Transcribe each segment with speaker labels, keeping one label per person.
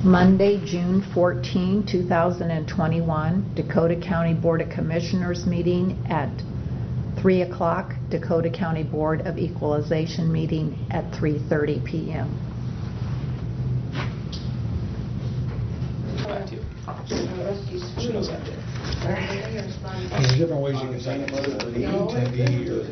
Speaker 1: Monday, June 14, 2021, Dakota County Board of Commissioners meeting at 3 o'clock, Dakota County Board of Equalization meeting at 3:30 p.m.
Speaker 2: She knows that.
Speaker 3: There's different ways you can sign up for the attendee or...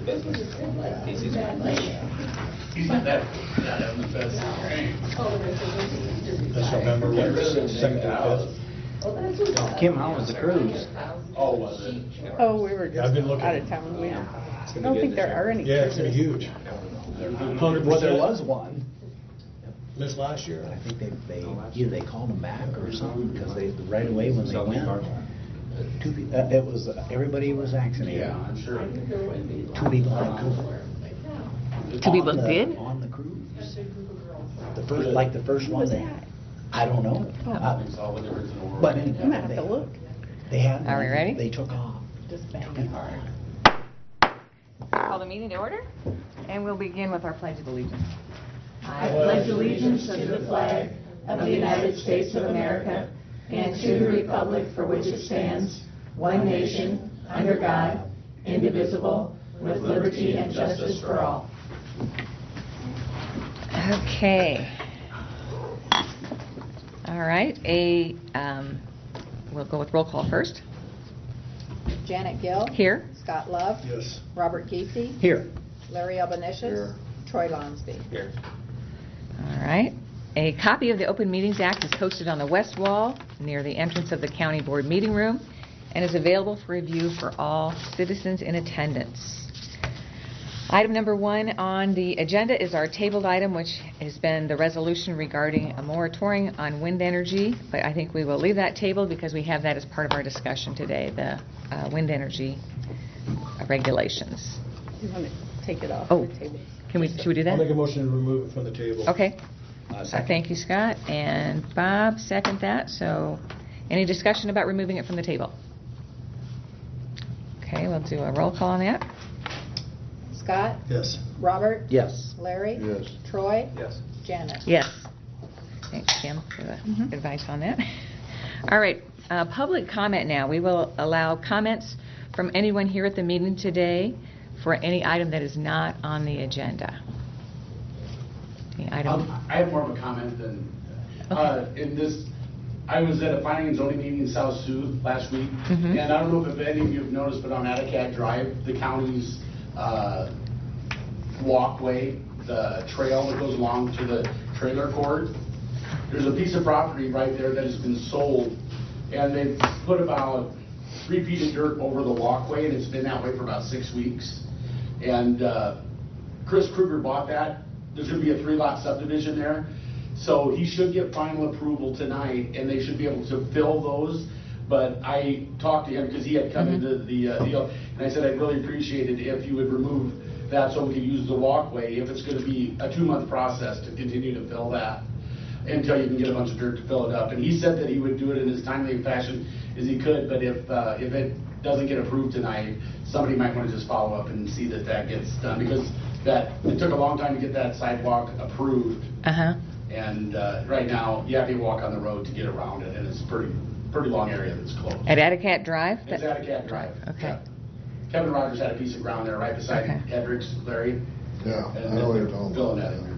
Speaker 3: That's November 2nd to 5th.
Speaker 2: Kim, how was the cruise?
Speaker 4: Oh, was it?
Speaker 5: Oh, we were
Speaker 3: Yeah, I've been
Speaker 5: just
Speaker 3: looking.
Speaker 5: out of town. We don't, I don't think there are any.
Speaker 3: Yeah, it's gonna be huge. 100%.
Speaker 2: Well, there was one.
Speaker 3: Missed last year.
Speaker 2: I think either they called them back or something, because they, right away when they went, it was, everybody was vaccinated.
Speaker 4: Yeah, I'm sure.
Speaker 2: 2 people on the cruise.
Speaker 6: 2 people did?
Speaker 2: On the cruise. The first one, I don't know. But
Speaker 5: I'm gonna have to look.
Speaker 2: they had.
Speaker 6: Are we ready?
Speaker 2: They took off.
Speaker 5: Just bang.
Speaker 6: Call the meeting to order, and we'll begin with our Pledge of Allegiance.
Speaker 1: I pledge allegiance to the flag of the United States of America and to the republic for which it stands, one nation, under God, indivisible, with liberty and justice for all.
Speaker 6: Okay. All right. We'll go with roll call first.
Speaker 1: Janet Gill.
Speaker 6: Here.
Speaker 1: Scott Love.
Speaker 3: Yes.
Speaker 1: Robert Giese.
Speaker 2: Here.
Speaker 1: Larry Albanesius.
Speaker 3: Here.
Speaker 1: Troy Lonsby.
Speaker 4: Here.
Speaker 6: All right. A copy of the Open Meetings Act is posted on the west wall near the entrance of the County Board meeting room and is available for review for all citizens in attendance. Item number 1 on the agenda is our tabled item, which has been the resolution regarding a moratorium on wind energy, but I think we will leave that tabled because we have that as part of our discussion today, the wind energy regulations.
Speaker 5: You want to take it off
Speaker 6: Oh.
Speaker 5: the table?
Speaker 6: Should we do
Speaker 3: I'll
Speaker 6: that?
Speaker 3: make a motion to remove it from the table.
Speaker 6: Okay.
Speaker 2: Second.
Speaker 6: Thank you, Scott. And Bob, second that. So any discussion about removing it from the table? Okay, we'll do a roll call on that.
Speaker 1: Scott.
Speaker 3: Yes.
Speaker 1: Robert.
Speaker 2: Yes.
Speaker 1: Larry.
Speaker 3: Yes.
Speaker 1: Troy.
Speaker 4: Yes.
Speaker 1: Janet.
Speaker 6: Yes. Thanks, Kim, for the advice on that. All right, public comment now. We will allow comments from anyone here at the meeting today for any item that is not on the agenda. Any item?
Speaker 4: I have more of a comment than, in this, I was at a planning and zoning meeting in South Sioux last week,
Speaker 6: Mhm.
Speaker 4: and I don't know if any of you have noticed, but on Atacat Drive, the county's walkway, the trail that goes along to the trailer court, there's a piece of property right there that has been sold, and they've put about 3 feet of dirt over the walkway, and it's been that way for about 6 weeks. And Chris Kruger bought that. There's going to be a 3-lot subdivision there. So he should get final approval tonight, and they should be able to fill those. But I talked to him because he had come into the deal, and I said I'd really appreciate it if you would remove that so we could use the walkway, if it's going to be a 2-month process to continue to fill that until you can get a bunch of dirt to fill it up. And he said that he would do it in as timely a fashion as he could, but if it doesn't get approved tonight, somebody might want to just follow up and see that that gets done, because it took a long time to get that sidewalk approved.
Speaker 6: Uh-huh.
Speaker 4: And right now, you have to walk on the road to get around it, and it's a pretty long area that's closed.
Speaker 6: At Atacat Drive?
Speaker 4: It's Atacat Drive.
Speaker 6: Okay.
Speaker 4: Yeah. Kevin Rogers had a piece of ground there right beside
Speaker 6: Okay.
Speaker 4: Hendricks, Larry.
Speaker 7: Yeah, I
Speaker 4: And
Speaker 7: know what
Speaker 4: they're
Speaker 7: you're talking
Speaker 4: filling
Speaker 7: about.
Speaker 4: that in there.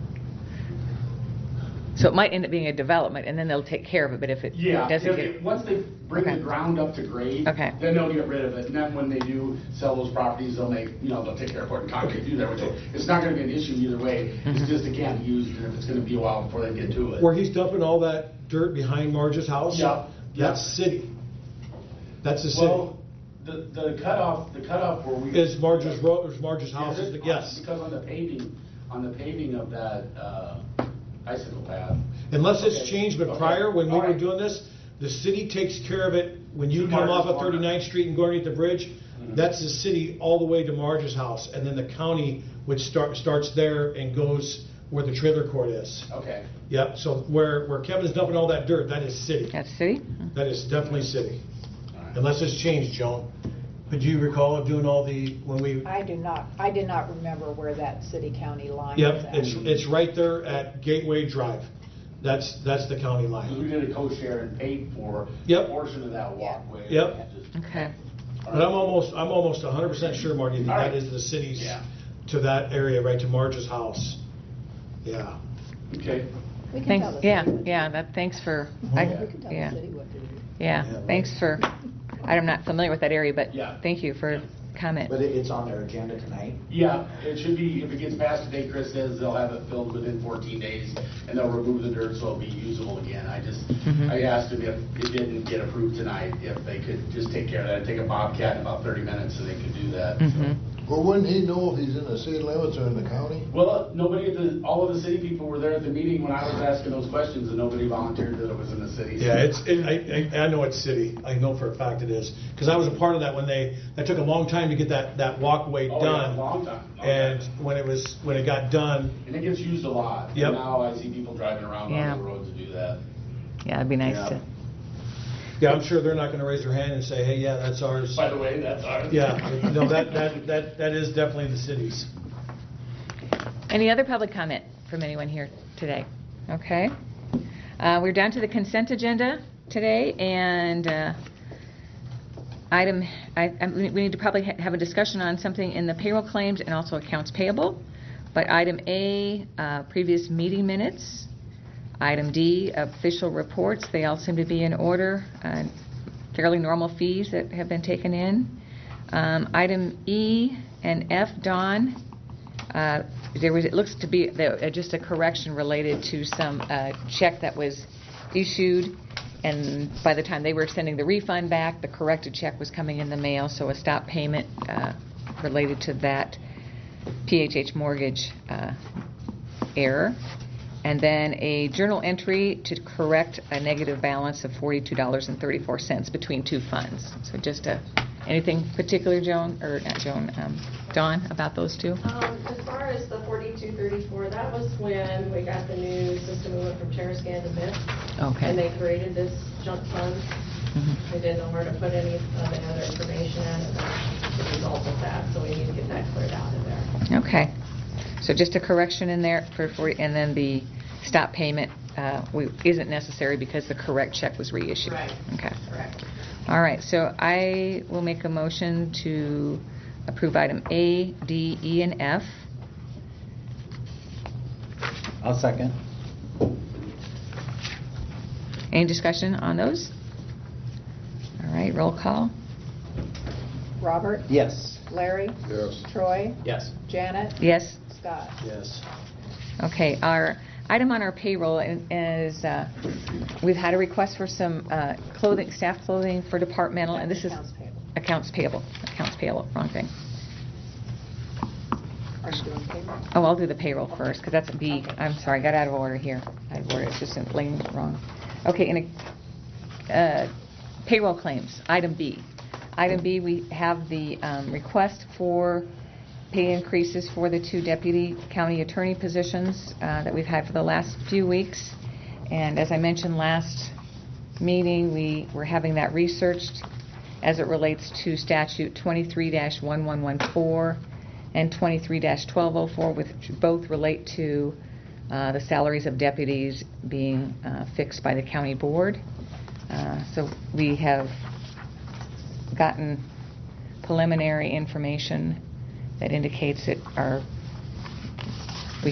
Speaker 6: So it might end up being a development, and then they'll take care of it, but if it
Speaker 4: Yeah,
Speaker 6: doesn't get...
Speaker 4: once they bring
Speaker 6: Okay.
Speaker 4: the ground up to grade,
Speaker 6: Okay.
Speaker 4: then they'll get rid of it. And then when they do sell those properties, they'll take care of putting concrete through there, which it's not gonna be an issue either way. It's just it can't be used, and if it's gonna be a while before they get to it.
Speaker 3: Where he's dumping all that dirt behind Marge's house?
Speaker 4: Yep.
Speaker 3: That's city. That's the city.
Speaker 4: Well, the cutoff where we.
Speaker 3: Is Marge's road, is Marge's house?
Speaker 4: Yeah,
Speaker 3: Yes.
Speaker 4: Because on the paving of that bicycle path.
Speaker 3: Unless it's
Speaker 4: Okay.
Speaker 3: changed, but
Speaker 4: Okay.
Speaker 3: prior, when we
Speaker 4: All
Speaker 3: were
Speaker 4: right.
Speaker 3: doing this, the city takes care of it. When you
Speaker 4: To
Speaker 3: come off
Speaker 4: Marge's
Speaker 3: of
Speaker 4: corner.
Speaker 3: 39th Street and go underneath the bridge,
Speaker 4: Mhm.
Speaker 3: that's the city all the way to Marge's house. And then the county would starts there and goes where the trailer court is.
Speaker 4: Okay.
Speaker 3: Yep, so where Kevin's dumping all that dirt, that is city.
Speaker 6: That's city?
Speaker 3: That is definitely city.
Speaker 4: All right.
Speaker 3: Unless it's changed, Joan. But do you recall of doing all when we...
Speaker 1: I did not remember where that city-county line is
Speaker 3: Yep,
Speaker 1: at.
Speaker 3: it's right there at Gateway Drive. That's the county
Speaker 4: Because we
Speaker 3: line.
Speaker 4: did a co-share and paid for
Speaker 3: Yep.
Speaker 4: a portion of that walkway.
Speaker 3: Yep.
Speaker 4: Just-
Speaker 6: Okay.
Speaker 3: But I'm almost 100% sure, Marty, that
Speaker 4: All right.
Speaker 3: that is the city's
Speaker 4: Yeah.
Speaker 3: to that area, right to Marge's house. Yeah.
Speaker 4: Okay.
Speaker 5: We can
Speaker 6: Thanks,
Speaker 5: tell the
Speaker 6: yeah,
Speaker 5: city what to
Speaker 6: yeah,
Speaker 5: do.
Speaker 6: that, thanks for,
Speaker 3: Yeah.
Speaker 5: We can tell
Speaker 6: yeah,
Speaker 5: the city what to do.
Speaker 6: yeah,
Speaker 2: Yeah,
Speaker 6: thanks for, I'm not familiar with that area, but
Speaker 4: Yeah.
Speaker 6: thank you for comment.
Speaker 2: But it's on their agenda tonight?
Speaker 4: Yeah, it should be, if it gets passed today, Chris says they'll have it filled within 14 days, and they'll remove the dirt so it'll be usable again.
Speaker 6: Mhm.
Speaker 4: I asked them if it didn't get approved tonight, if they could just take care of that, take a Bobcat in about 30 minutes, and they could do that. so.
Speaker 6: Mhm.
Speaker 7: Well, wouldn't he know if he's in the city limits or in the county?
Speaker 4: Well, all of the city people were there at the meeting when I was asking those questions, and nobody volunteered that it was in the city. so-
Speaker 3: Yeah, I know it's city. I know for a fact it is. Because I was a part of that when that took a long time to get that walkway
Speaker 4: Oh, yeah,
Speaker 3: done.
Speaker 4: long time.
Speaker 3: And when it got done,
Speaker 4: And it gets used a lot.
Speaker 3: Yep.
Speaker 4: And now I see people driving around
Speaker 6: Yeah.
Speaker 4: on the road to do that.
Speaker 6: Yeah, it'd be nice
Speaker 2: Yeah.
Speaker 6: to,
Speaker 3: yeah, I'm sure they're not going to raise their hand and say, hey, yeah, that's ours.
Speaker 4: By the way, that's ours.
Speaker 3: Yeah, no, that is definitely the city's.
Speaker 6: any other public comment from anyone here today? Okay. We're down to the consent agenda today, and we need to probably have a discussion on something in the payroll claims and also accounts payable. But item A, previous meeting minutes. Item D, official reports. They all seem to be in order. Fairly normal fees that have been taken in. Item E and F, Dawn. It looks to be just a correction related to some check that was issued, and by the time they were sending the refund back, the corrected check was coming in the mail, so a stop payment related to that PHH mortgage error. And then a journal entry to correct a negative balance of $42.34 between two funds. So just anything particular, Dawn, about those two?
Speaker 8: As far as the 4234, that was when we got the new system. We went from TerraScan to MIP.
Speaker 6: Okay.
Speaker 8: And they created this junk fund.
Speaker 6: Mhm.
Speaker 8: They didn't know where to put any of the other information in, and that's the result of that. So we need to get that cleared out of there.
Speaker 6: Okay. So just a correction in there and then the stop payment isn't necessary because the correct check was reissued.
Speaker 8: Right.
Speaker 6: Okay.
Speaker 8: Correct.
Speaker 6: All right. So I will make a motion to approve item A, D, E, and F.
Speaker 2: I'll second.
Speaker 6: Any discussion on those? All right. Roll call.
Speaker 5: Robert?
Speaker 2: Yes.
Speaker 5: Larry?
Speaker 7: Yes.
Speaker 5: Troy?
Speaker 2: Yes.
Speaker 5: Janet?
Speaker 6: Yes.
Speaker 5: Scott?
Speaker 2: Yes.
Speaker 6: Okay, our item on our payroll is we've had a request for some clothing, staff clothing for departmental, and this is
Speaker 5: Accounts payable.
Speaker 6: accounts payable, wrong thing.
Speaker 5: Are you doing payroll?
Speaker 6: Oh, I'll do the payroll first, because that's B. I'm sorry, I got out of order here. It's just laying wrong. Okay, in payroll claims, item B. Item B, we have the request for pay increases for the two deputy county attorney positions that we've had for the last few weeks. And as I mentioned last meeting, we were having that researched as it relates to statute 23-1114 and 23-1204, which both relate to the salaries of deputies being fixed by the county board. So we have gotten preliminary information that indicates that we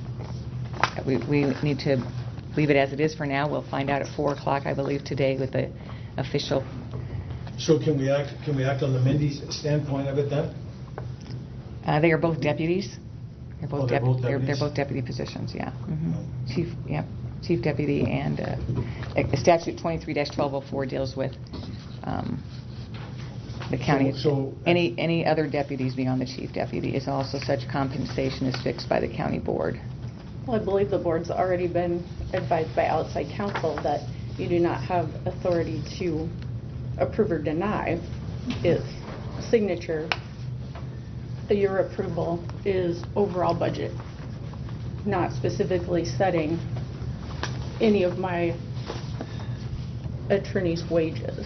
Speaker 6: need to leave it as it is for now. We'll find out at 4 o'clock, I believe, today with the official.
Speaker 3: So can we act on the Mindy standpoint of it then?
Speaker 6: They are both deputies. They're both,
Speaker 3: they're both
Speaker 6: they're
Speaker 3: deputies?
Speaker 6: both deputy positions, yeah. Chief deputy and statute 23-1204 deals with the county.
Speaker 3: So
Speaker 6: any other deputies beyond the chief deputy is also such compensation is fixed by the county board.
Speaker 5: Well, I believe the board's already been advised by outside counsel that you do not have authority to approve or deny. Its signature, your approval is overall budget, not specifically setting any of my attorney's wages.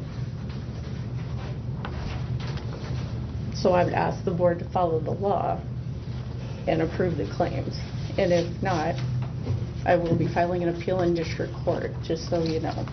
Speaker 5: So I would ask the board to follow the law and approve the claims. And if not, I will be filing an appeal in district court, just so you know.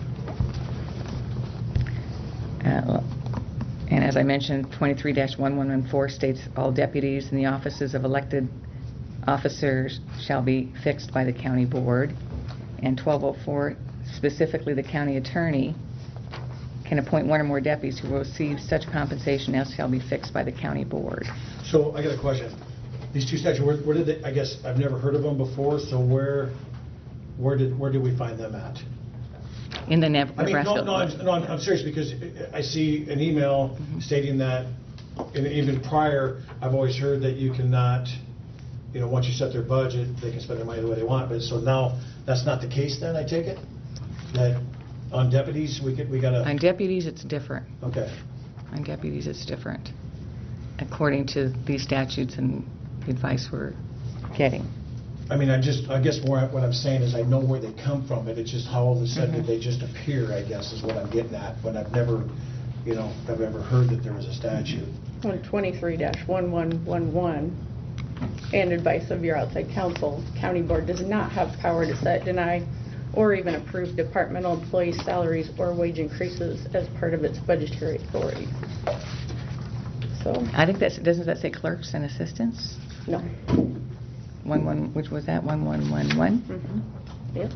Speaker 6: And as I mentioned, 23-1114 states all deputies in the offices of elected officers shall be fixed by the county board. And 1204, specifically the county attorney can appoint one or more deputies who will receive such compensation as shall be fixed by the county board.
Speaker 3: So I got a question. These two statutes, where did they, I guess I've never heard of them before, so where did we find them at?
Speaker 6: In the
Speaker 3: I mean,
Speaker 6: Nebraska.
Speaker 3: I'm serious, because I see an email stating that, and even prior, I've always heard that you cannot, once you set their budget, they can spend their money the way they want, but so now, that's not the case then, I take it? That on deputies, we gotta...
Speaker 6: On deputies, it's different.
Speaker 3: Okay.
Speaker 6: On deputies, it's different, according to these statutes and the advice we're getting.
Speaker 3: I mean, I guess what I'm saying is I know where they come from, but it's just how all of a sudden did they just appear, I guess, is what I'm getting at, when I've never, I've ever heard that there was a statute.
Speaker 5: On 23-1111, and advice of your outside counsel, county board does not have power to set, deny, or even approve departmental employee salaries or wage increases as part of its budgetary authority. So,
Speaker 6: I think doesn't that say clerks and assistants?
Speaker 5: no.
Speaker 6: Which was that, 1111?
Speaker 5: Mm-hmm. Yep.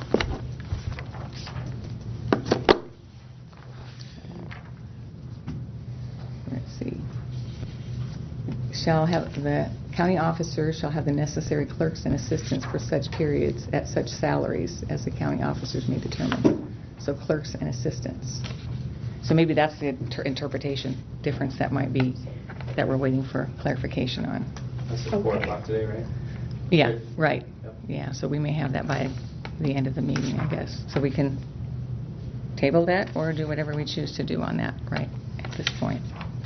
Speaker 6: Let's see. The county officers shall have the necessary clerks and assistants for such periods at such salaries as the county officers may determine. So clerks and assistants. So maybe that's the interpretation difference that might be, that we're waiting for clarification on.
Speaker 9: That's at 4 o'clock today, right?
Speaker 6: Yeah, right.
Speaker 9: Yep.
Speaker 6: Yeah, so we may have that by the end of the meeting, I guess. So we can table that or do whatever we choose to do on that, right, at this point.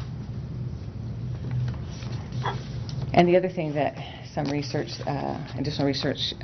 Speaker 6: And the other thing that some research, additional research,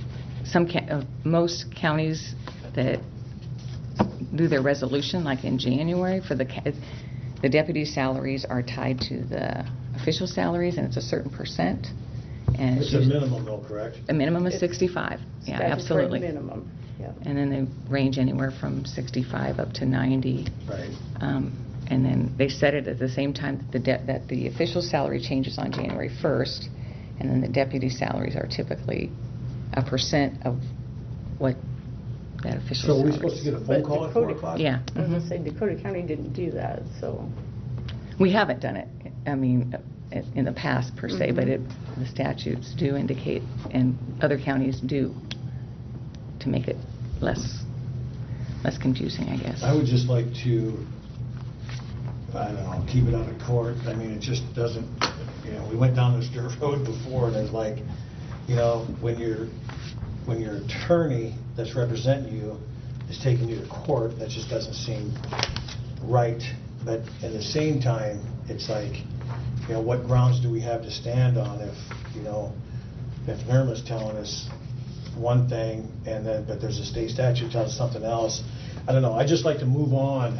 Speaker 6: most counties that do their resolution, like in January, for the deputy salaries are tied to the official salaries, and it's a certain percent. And
Speaker 3: It's a minimum though, correct?
Speaker 6: A minimum of
Speaker 5: It's
Speaker 6: 65. Yeah,
Speaker 5: Statutory
Speaker 6: absolutely.
Speaker 5: minimum, yeah.
Speaker 6: And then they range anywhere from 65 up to 90.
Speaker 3: Right.
Speaker 6: And then they set it at the same time that the official salary changes on January 1st, and then the deputy salaries are typically a percent of what that official
Speaker 3: So are we
Speaker 6: salary
Speaker 3: supposed to get a
Speaker 5: But
Speaker 3: phone call at 4
Speaker 5: Dakota-
Speaker 3: o'clock?
Speaker 6: Yeah.
Speaker 5: I was going to say, Dakota County didn't do that, so.
Speaker 6: We haven't done it, I mean, in the past per se, but the statutes do indicate, and other counties do, to make it less confusing, I guess.
Speaker 3: I would just like to, I don't know, keep it out of court. I mean, it just doesn't, we went down this dirt road before, and it's like, when your attorney that's representing you is taking you to court, that just doesn't seem right. But at the same time, it's like, what grounds do we have to stand on if NERMA's telling us one thing, and then, but there's a state statute telling us something else. I don't know. I just like to move on,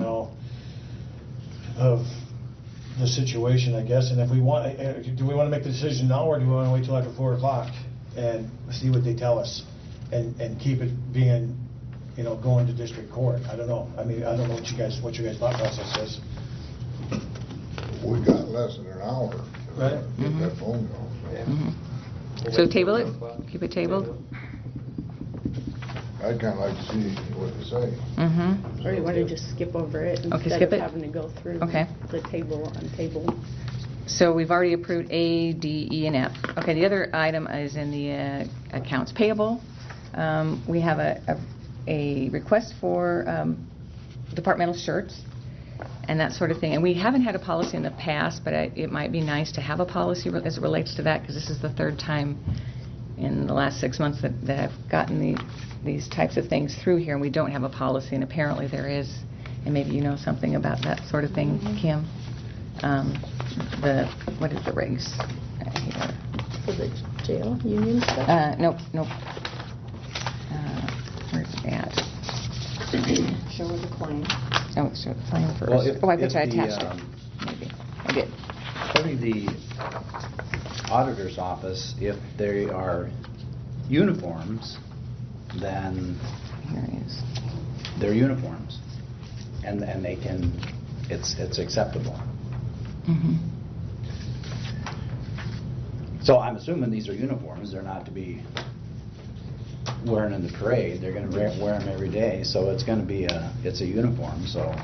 Speaker 3: of the situation, I guess. And if we want, do we want to make the decision now, or do we want to wait till after 4 o'clock and see what they tell us, and keep it being, going to district court? I don't know. I mean, I don't know what your guys' thought process is.
Speaker 7: We got less than an hour.
Speaker 3: Right.
Speaker 7: Get that phone call.
Speaker 9: Yeah. We'll
Speaker 6: So
Speaker 9: wait
Speaker 6: table
Speaker 9: till
Speaker 6: it?
Speaker 9: 1 o'clock.
Speaker 6: Keep it tabled?
Speaker 7: I'd kind of like to see what they say.
Speaker 6: Mm-hmm.
Speaker 5: Or you want to just skip over it
Speaker 6: Okay,
Speaker 5: instead
Speaker 6: skip
Speaker 5: of
Speaker 6: it.
Speaker 5: having to go through
Speaker 6: Okay.
Speaker 5: the table on table.
Speaker 6: So we've already approved A, D, E, and F. Okay, the other item is in the accounts payable. We have a request for departmental shirts and that sort of thing. And we haven't had a policy in the past, but it might be nice to have a policy as it relates to that, because this is the third time in the last 6 months that I've gotten these types of things through here, and we don't have a policy, and apparently there is. And maybe you know something about that sort of thing, Kim. What is the regs here?
Speaker 5: For the jail union stuff?
Speaker 6: Nope. Where's it at?
Speaker 5: Show the claim.
Speaker 6: Oh, it's the claim first.
Speaker 2: Well,
Speaker 6: I bet you I
Speaker 2: if
Speaker 6: attached it. Maybe. I did.
Speaker 2: According to the auditor's office, if they are uniforms, then
Speaker 6: Here it is.
Speaker 2: they're uniforms. And they can, it's acceptable.
Speaker 6: Mhm.
Speaker 2: So I'm assuming these are uniforms, they're not to be wearing in the parade, they're gonna wear them every day, so it's gonna be it's a uniform, so.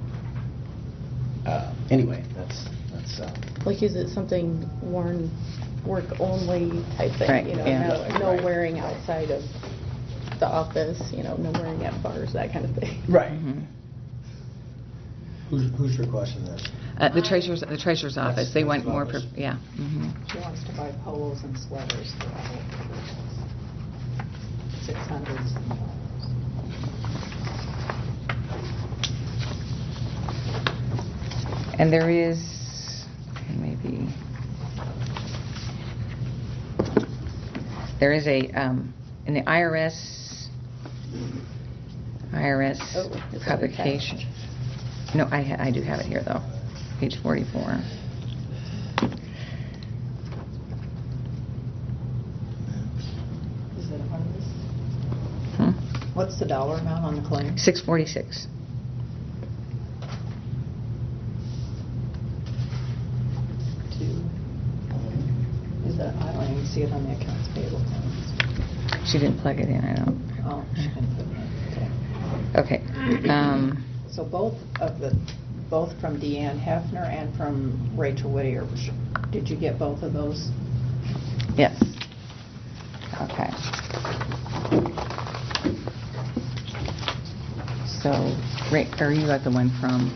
Speaker 2: Anyway, that's.
Speaker 5: Like, is it something worn work only type thing?
Speaker 6: Right,
Speaker 5: You know,
Speaker 6: yeah.
Speaker 5: no wearing outside of the office, you know, no wearing at bars, that kind of thing.
Speaker 2: Right.
Speaker 6: Mhm.
Speaker 3: Who's requesting this?
Speaker 6: The treasurer's office, they want more,
Speaker 3: office.
Speaker 6: yeah. Mhm.
Speaker 1: She wants to buy polos and sweaters for all of her girls. $600.
Speaker 6: And there is, maybe, there is a, in the IRS
Speaker 5: Oh, is that
Speaker 6: publication. No, I do have it here, though, page 44.
Speaker 1: Is it one of this?
Speaker 6: Hmm?
Speaker 1: What's the dollar amount on the claim?
Speaker 6: $646.
Speaker 1: Is that, I don't even see it on the accounts payable claims.
Speaker 6: She didn't plug it in, I don't.
Speaker 1: Oh, she didn't put it in. Okay.
Speaker 6: Okay.
Speaker 1: So both from Deanne Hefner and from Rachel Whittier, did you get both of those?
Speaker 6: Yes. Okay. So, are you at the one from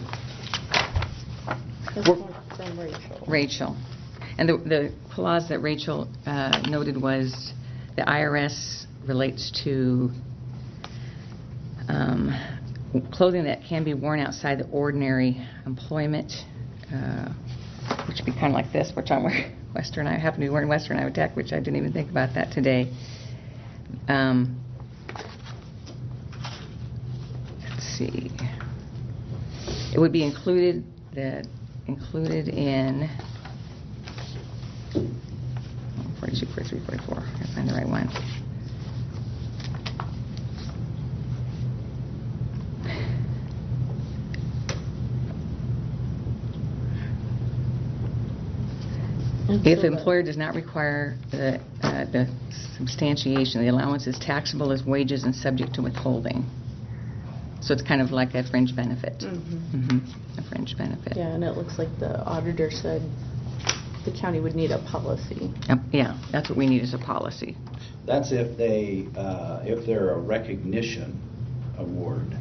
Speaker 5: This one from Rachel.
Speaker 6: Rachel? And the clause that Rachel noted was the IRS relates to clothing that can be worn outside the ordinary employment, which would be kind of like this, which I'm wearing Western. I happen to be wearing Western Iowa Tech, which I didn't even think about that today. Let's see. It would be included in 42, 43, 44. I gotta find the right one. If the employer does not require the substantiation, the allowance is taxable as wages and subject to withholding. So it's kind of like a fringe benefit.
Speaker 5: Mhm.
Speaker 6: A fringe benefit.
Speaker 5: Yeah, and it looks like the auditor said the county would need a policy.
Speaker 6: Yeah, that's what we need is a policy.
Speaker 2: That's if they're a recognition award.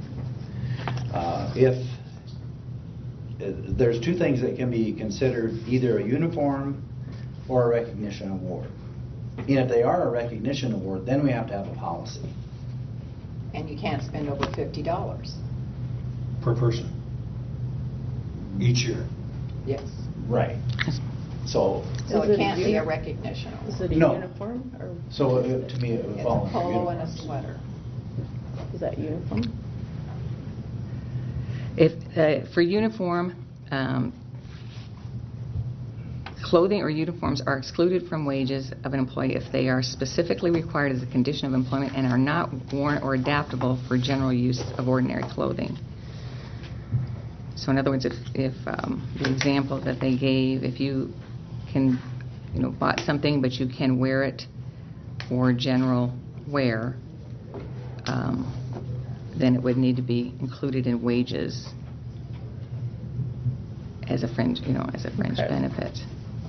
Speaker 2: There's two things that can be considered, either a uniform or a recognition award. And if they are a recognition award, then we have to have a policy.
Speaker 1: And you can't spend over $50.
Speaker 3: Per person? Each year?
Speaker 1: Yes.
Speaker 2: Right. So,
Speaker 1: So
Speaker 5: Is
Speaker 1: it
Speaker 5: it a
Speaker 1: can't be a
Speaker 5: uni-
Speaker 1: recognition
Speaker 5: Is
Speaker 1: award.
Speaker 5: it a
Speaker 2: No.
Speaker 5: uniform, or
Speaker 2: to me, it would
Speaker 1: It's
Speaker 2: fall
Speaker 1: a
Speaker 2: under
Speaker 1: polo and a
Speaker 2: uniforms.
Speaker 1: sweater.
Speaker 5: is that uniform?
Speaker 6: If for uniform, clothing or uniforms are excluded from wages of an employee if they are specifically required as a condition of employment and are not worn or adaptable for general use of ordinary clothing. So in other words, if the example that they gave, if you can, bought something but you can wear it for general wear, then it would need to be included in wages as a fringe,
Speaker 5: Okay.
Speaker 6: benefit.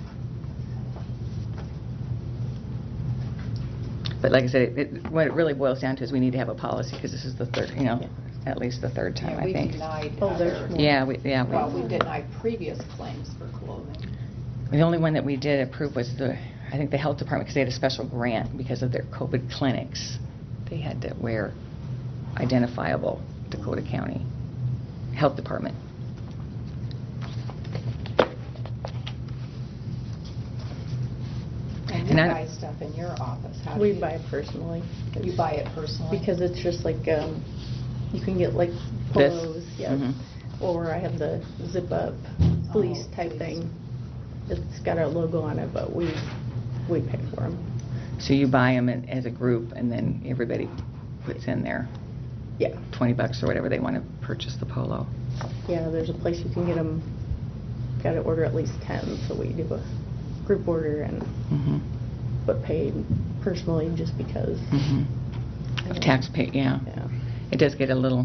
Speaker 6: But like I said, what it really boils down to is we need to have a policy because this is the third, at least the third time,
Speaker 1: Yeah,
Speaker 6: I
Speaker 1: we
Speaker 6: think.
Speaker 1: denied
Speaker 5: Oh, there's
Speaker 1: other,
Speaker 5: more.
Speaker 6: Yeah,
Speaker 1: well, we denied previous claims for clothing.
Speaker 6: the only one that we did approve was I think the health department, because they had a special grant because of their COVID clinics. They had to wear identifiable Dakota County Health Department.
Speaker 1: And you
Speaker 6: And I-
Speaker 1: buy stuff in your office. How do
Speaker 5: We
Speaker 1: you?
Speaker 5: buy it personally.
Speaker 1: You buy it personally?
Speaker 5: Because it's just like, you can get like
Speaker 6: This?
Speaker 5: polos, yes.
Speaker 6: Mhm.
Speaker 5: Or I have the zip-up fleece
Speaker 1: Oh,
Speaker 5: type
Speaker 1: fleece.
Speaker 5: thing. It's got our logo on it, but we pay for them.
Speaker 6: So you buy them as a group, and then everybody puts in their
Speaker 5: Yeah.
Speaker 6: $20 or whatever they want to purchase the polo.
Speaker 5: Yeah, there's a place you can get them, got to order at least 10, so we do a group order and,
Speaker 6: Mm-hmm.
Speaker 5: but paid personally just because.
Speaker 6: Mm-hmm. Of taxpayer, yeah.
Speaker 5: Yeah.
Speaker 6: It does get a little,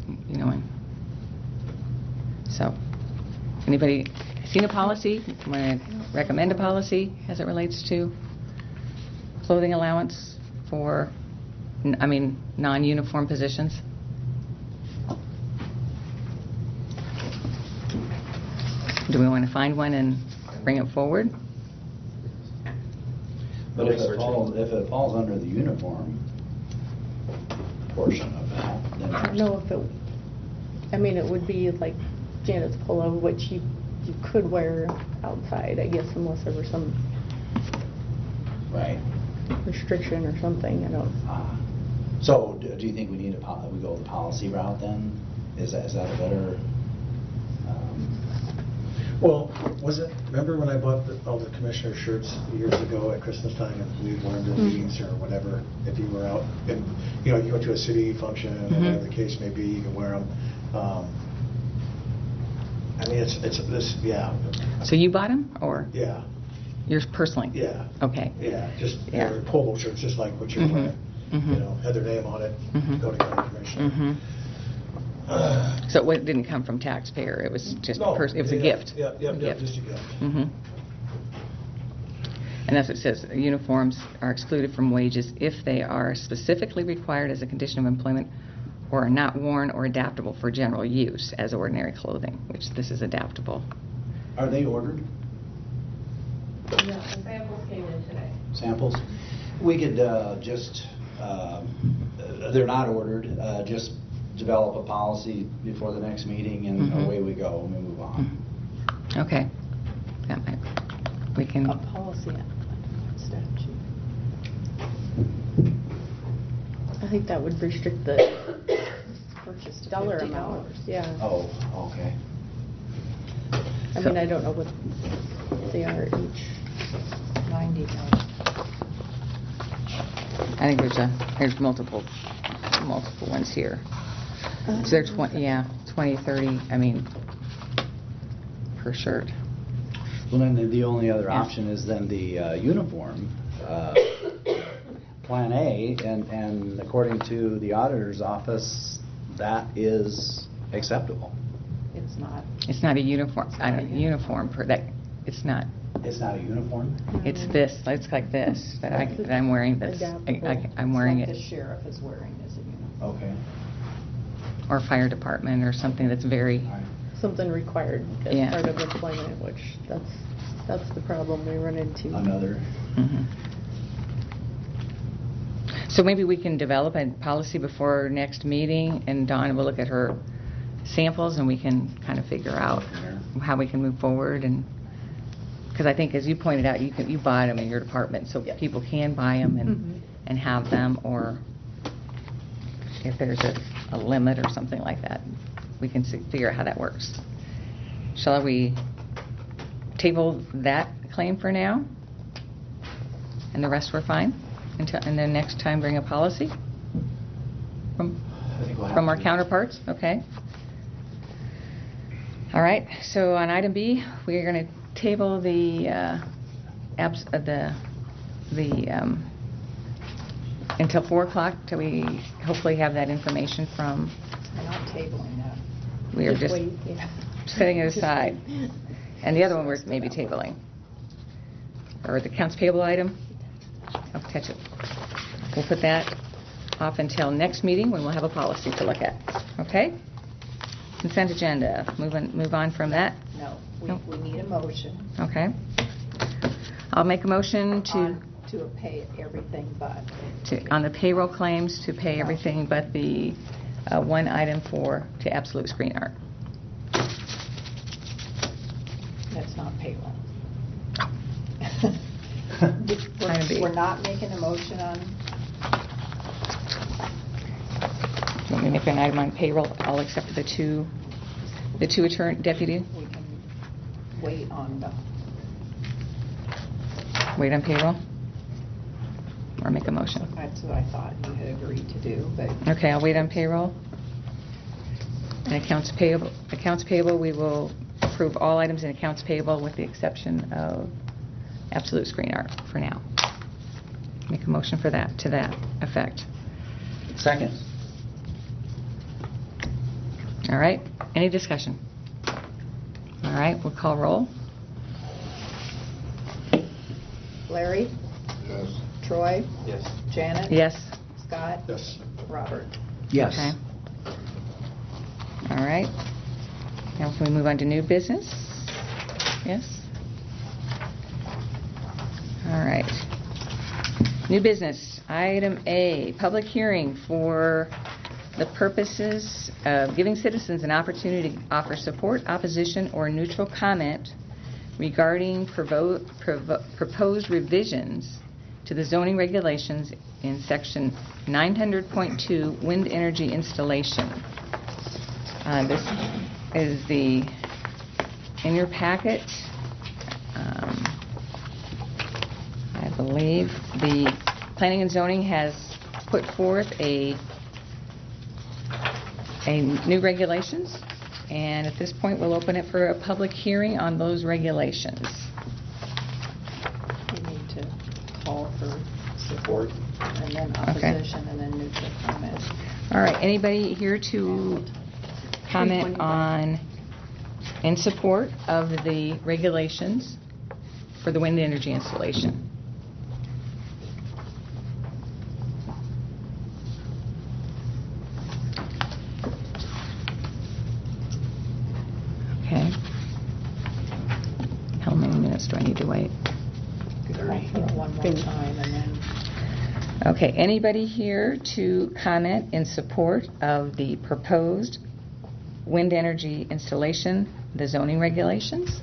Speaker 6: so, anybody seen a policy? Want to recommend a policy as it relates to clothing allowance for, non-uniform positions? Do we want to find one and bring it forward?
Speaker 2: But if it falls under the uniform portion of that, then
Speaker 5: I don't know if it would be like Janet's polo, which you could wear outside, I guess, unless there were some
Speaker 2: right.
Speaker 5: restriction or something, I don't.
Speaker 2: So, do you think we need we go the policy route then? Is that a better?
Speaker 3: Well, remember when I bought all the commissioner shirts years ago at Christmas time, and we'd wear them to meetings or whatever, if you were out, and, you went to a city function, or whatever the case may be, you can wear them. It's this, yeah.
Speaker 6: So you bought them, or?
Speaker 3: Yeah.
Speaker 6: Yours personally?
Speaker 3: Yeah.
Speaker 6: Okay.
Speaker 3: Yeah, just
Speaker 6: Yeah.
Speaker 3: polo shirts, just like what you're wearing. Had their name on it, go to county commissioner.
Speaker 6: Mm-hmm. So it didn't come from taxpayer, it was just
Speaker 3: No,
Speaker 6: it was a
Speaker 3: yeah,
Speaker 6: gift?
Speaker 3: Yeah,
Speaker 6: A gift.
Speaker 3: just a gift.
Speaker 6: Mm-hmm. And that's what it says, uniforms are excluded from wages if they are specifically required as a condition of employment or are not worn or adaptable for general use as ordinary clothing, which this is adaptable.
Speaker 2: Are they ordered?
Speaker 8: No, the samples came in today.
Speaker 2: Samples? We could they're not ordered, just develop a policy before the next meeting, and away we go, and we move on.
Speaker 6: Okay. We can...
Speaker 1: A policy statute.
Speaker 5: I think that would restrict the
Speaker 1: Purchase to
Speaker 5: dollar
Speaker 1: $50.
Speaker 5: amount. Yeah.
Speaker 2: Oh, okay.
Speaker 5: I mean, I don't know what they are each.
Speaker 1: $90.
Speaker 6: I think there's multiple ones here. So they're 20, 30, per shirt.
Speaker 2: Well, then the only other
Speaker 6: Yeah.
Speaker 2: option is then the uniform, Plan A, and according to the auditor's office, that is acceptable.
Speaker 1: It's not.
Speaker 6: It's not a uniform. It's not.
Speaker 2: It's not a uniform?
Speaker 6: It's this. It's like this that I'm wearing. This. I'm wearing
Speaker 1: It's like
Speaker 6: it.
Speaker 1: the sheriff is wearing as a uniform.
Speaker 2: Okay.
Speaker 6: Or fire department or something that's very.
Speaker 2: All right.
Speaker 5: Something required as
Speaker 6: Yeah.
Speaker 5: part of employment, which that's the problem we run into.
Speaker 2: Another.
Speaker 6: Mhm. So maybe we can develop a policy before our next meeting, and Dawn will look at her samples, and we can kind of figure out how we can move forward. And because I think, as you pointed out, you buy them in your department, so people can buy them and have them, or if there's a limit or something like that, we can figure out how that works. Shall we table that claim for now? And the rest we're fine? And then next time bring a policy from
Speaker 2: I think we'll have
Speaker 6: our
Speaker 2: to.
Speaker 6: counterparts? Okay. All right, so on item B, we are going to table the until 4 o'clock till we hopefully have that information from.
Speaker 1: We're not tabling that.
Speaker 6: We are just
Speaker 5: wait, yeah.
Speaker 6: setting it aside. And the other one we're maybe tabling. Or the accounts payable item. I'll catch it. We'll put that off until next meeting when we'll have a policy to look at. Okay? Consent agenda. Move on from that.
Speaker 1: No,
Speaker 6: No.
Speaker 1: we need a motion
Speaker 6: Okay. I'll make a motion
Speaker 1: to pay everything but.
Speaker 6: on the payroll claims to pay everything but the one item to Absolute Screen Art.
Speaker 1: That's not payroll.
Speaker 6: Item B.
Speaker 1: We're not making a motion on,
Speaker 6: Do you want me to make an item on payroll, all except for the two deputy?
Speaker 1: we can wait on the,
Speaker 6: Wait on payroll? or make a motion?
Speaker 1: That's what I thought you had agreed to do, but
Speaker 6: Okay, I'll wait on payroll. And accounts payable, we will approve all items in accounts payable with the exception of Absolute Screen Art for now. Make a motion for that, to that effect.
Speaker 2: Second.
Speaker 6: All right, any discussion? All right, we'll call roll.
Speaker 1: Larry,
Speaker 7: Yes.
Speaker 1: Troy,
Speaker 9: Yes.
Speaker 1: Janet.
Speaker 6: Yes?
Speaker 1: Scott.
Speaker 3: Yes.
Speaker 1: Robert.
Speaker 2: Yes.
Speaker 6: Okay. All right. Now can we move on to new business? Yes? All right. New business, item A, public hearing for the purposes of giving citizens an opportunity to offer support, opposition, or neutral comment regarding proposed revisions to the zoning regulations in section 900.2 wind energy installation. This is in your packet. I believe the Planning and Zoning has put forth a new regulations, and at this point we'll open it for a public hearing on those regulations.
Speaker 1: You need to call for support and then opposition and then neutral comment.
Speaker 6: All right, anybody here to comment on, in support of the regulations for the wind energy installation? Okay. How many minutes do I need to wait?
Speaker 1: Call for it one more time and then
Speaker 6: Okay, anybody here to comment in support of the proposed wind energy installation, the zoning regulations?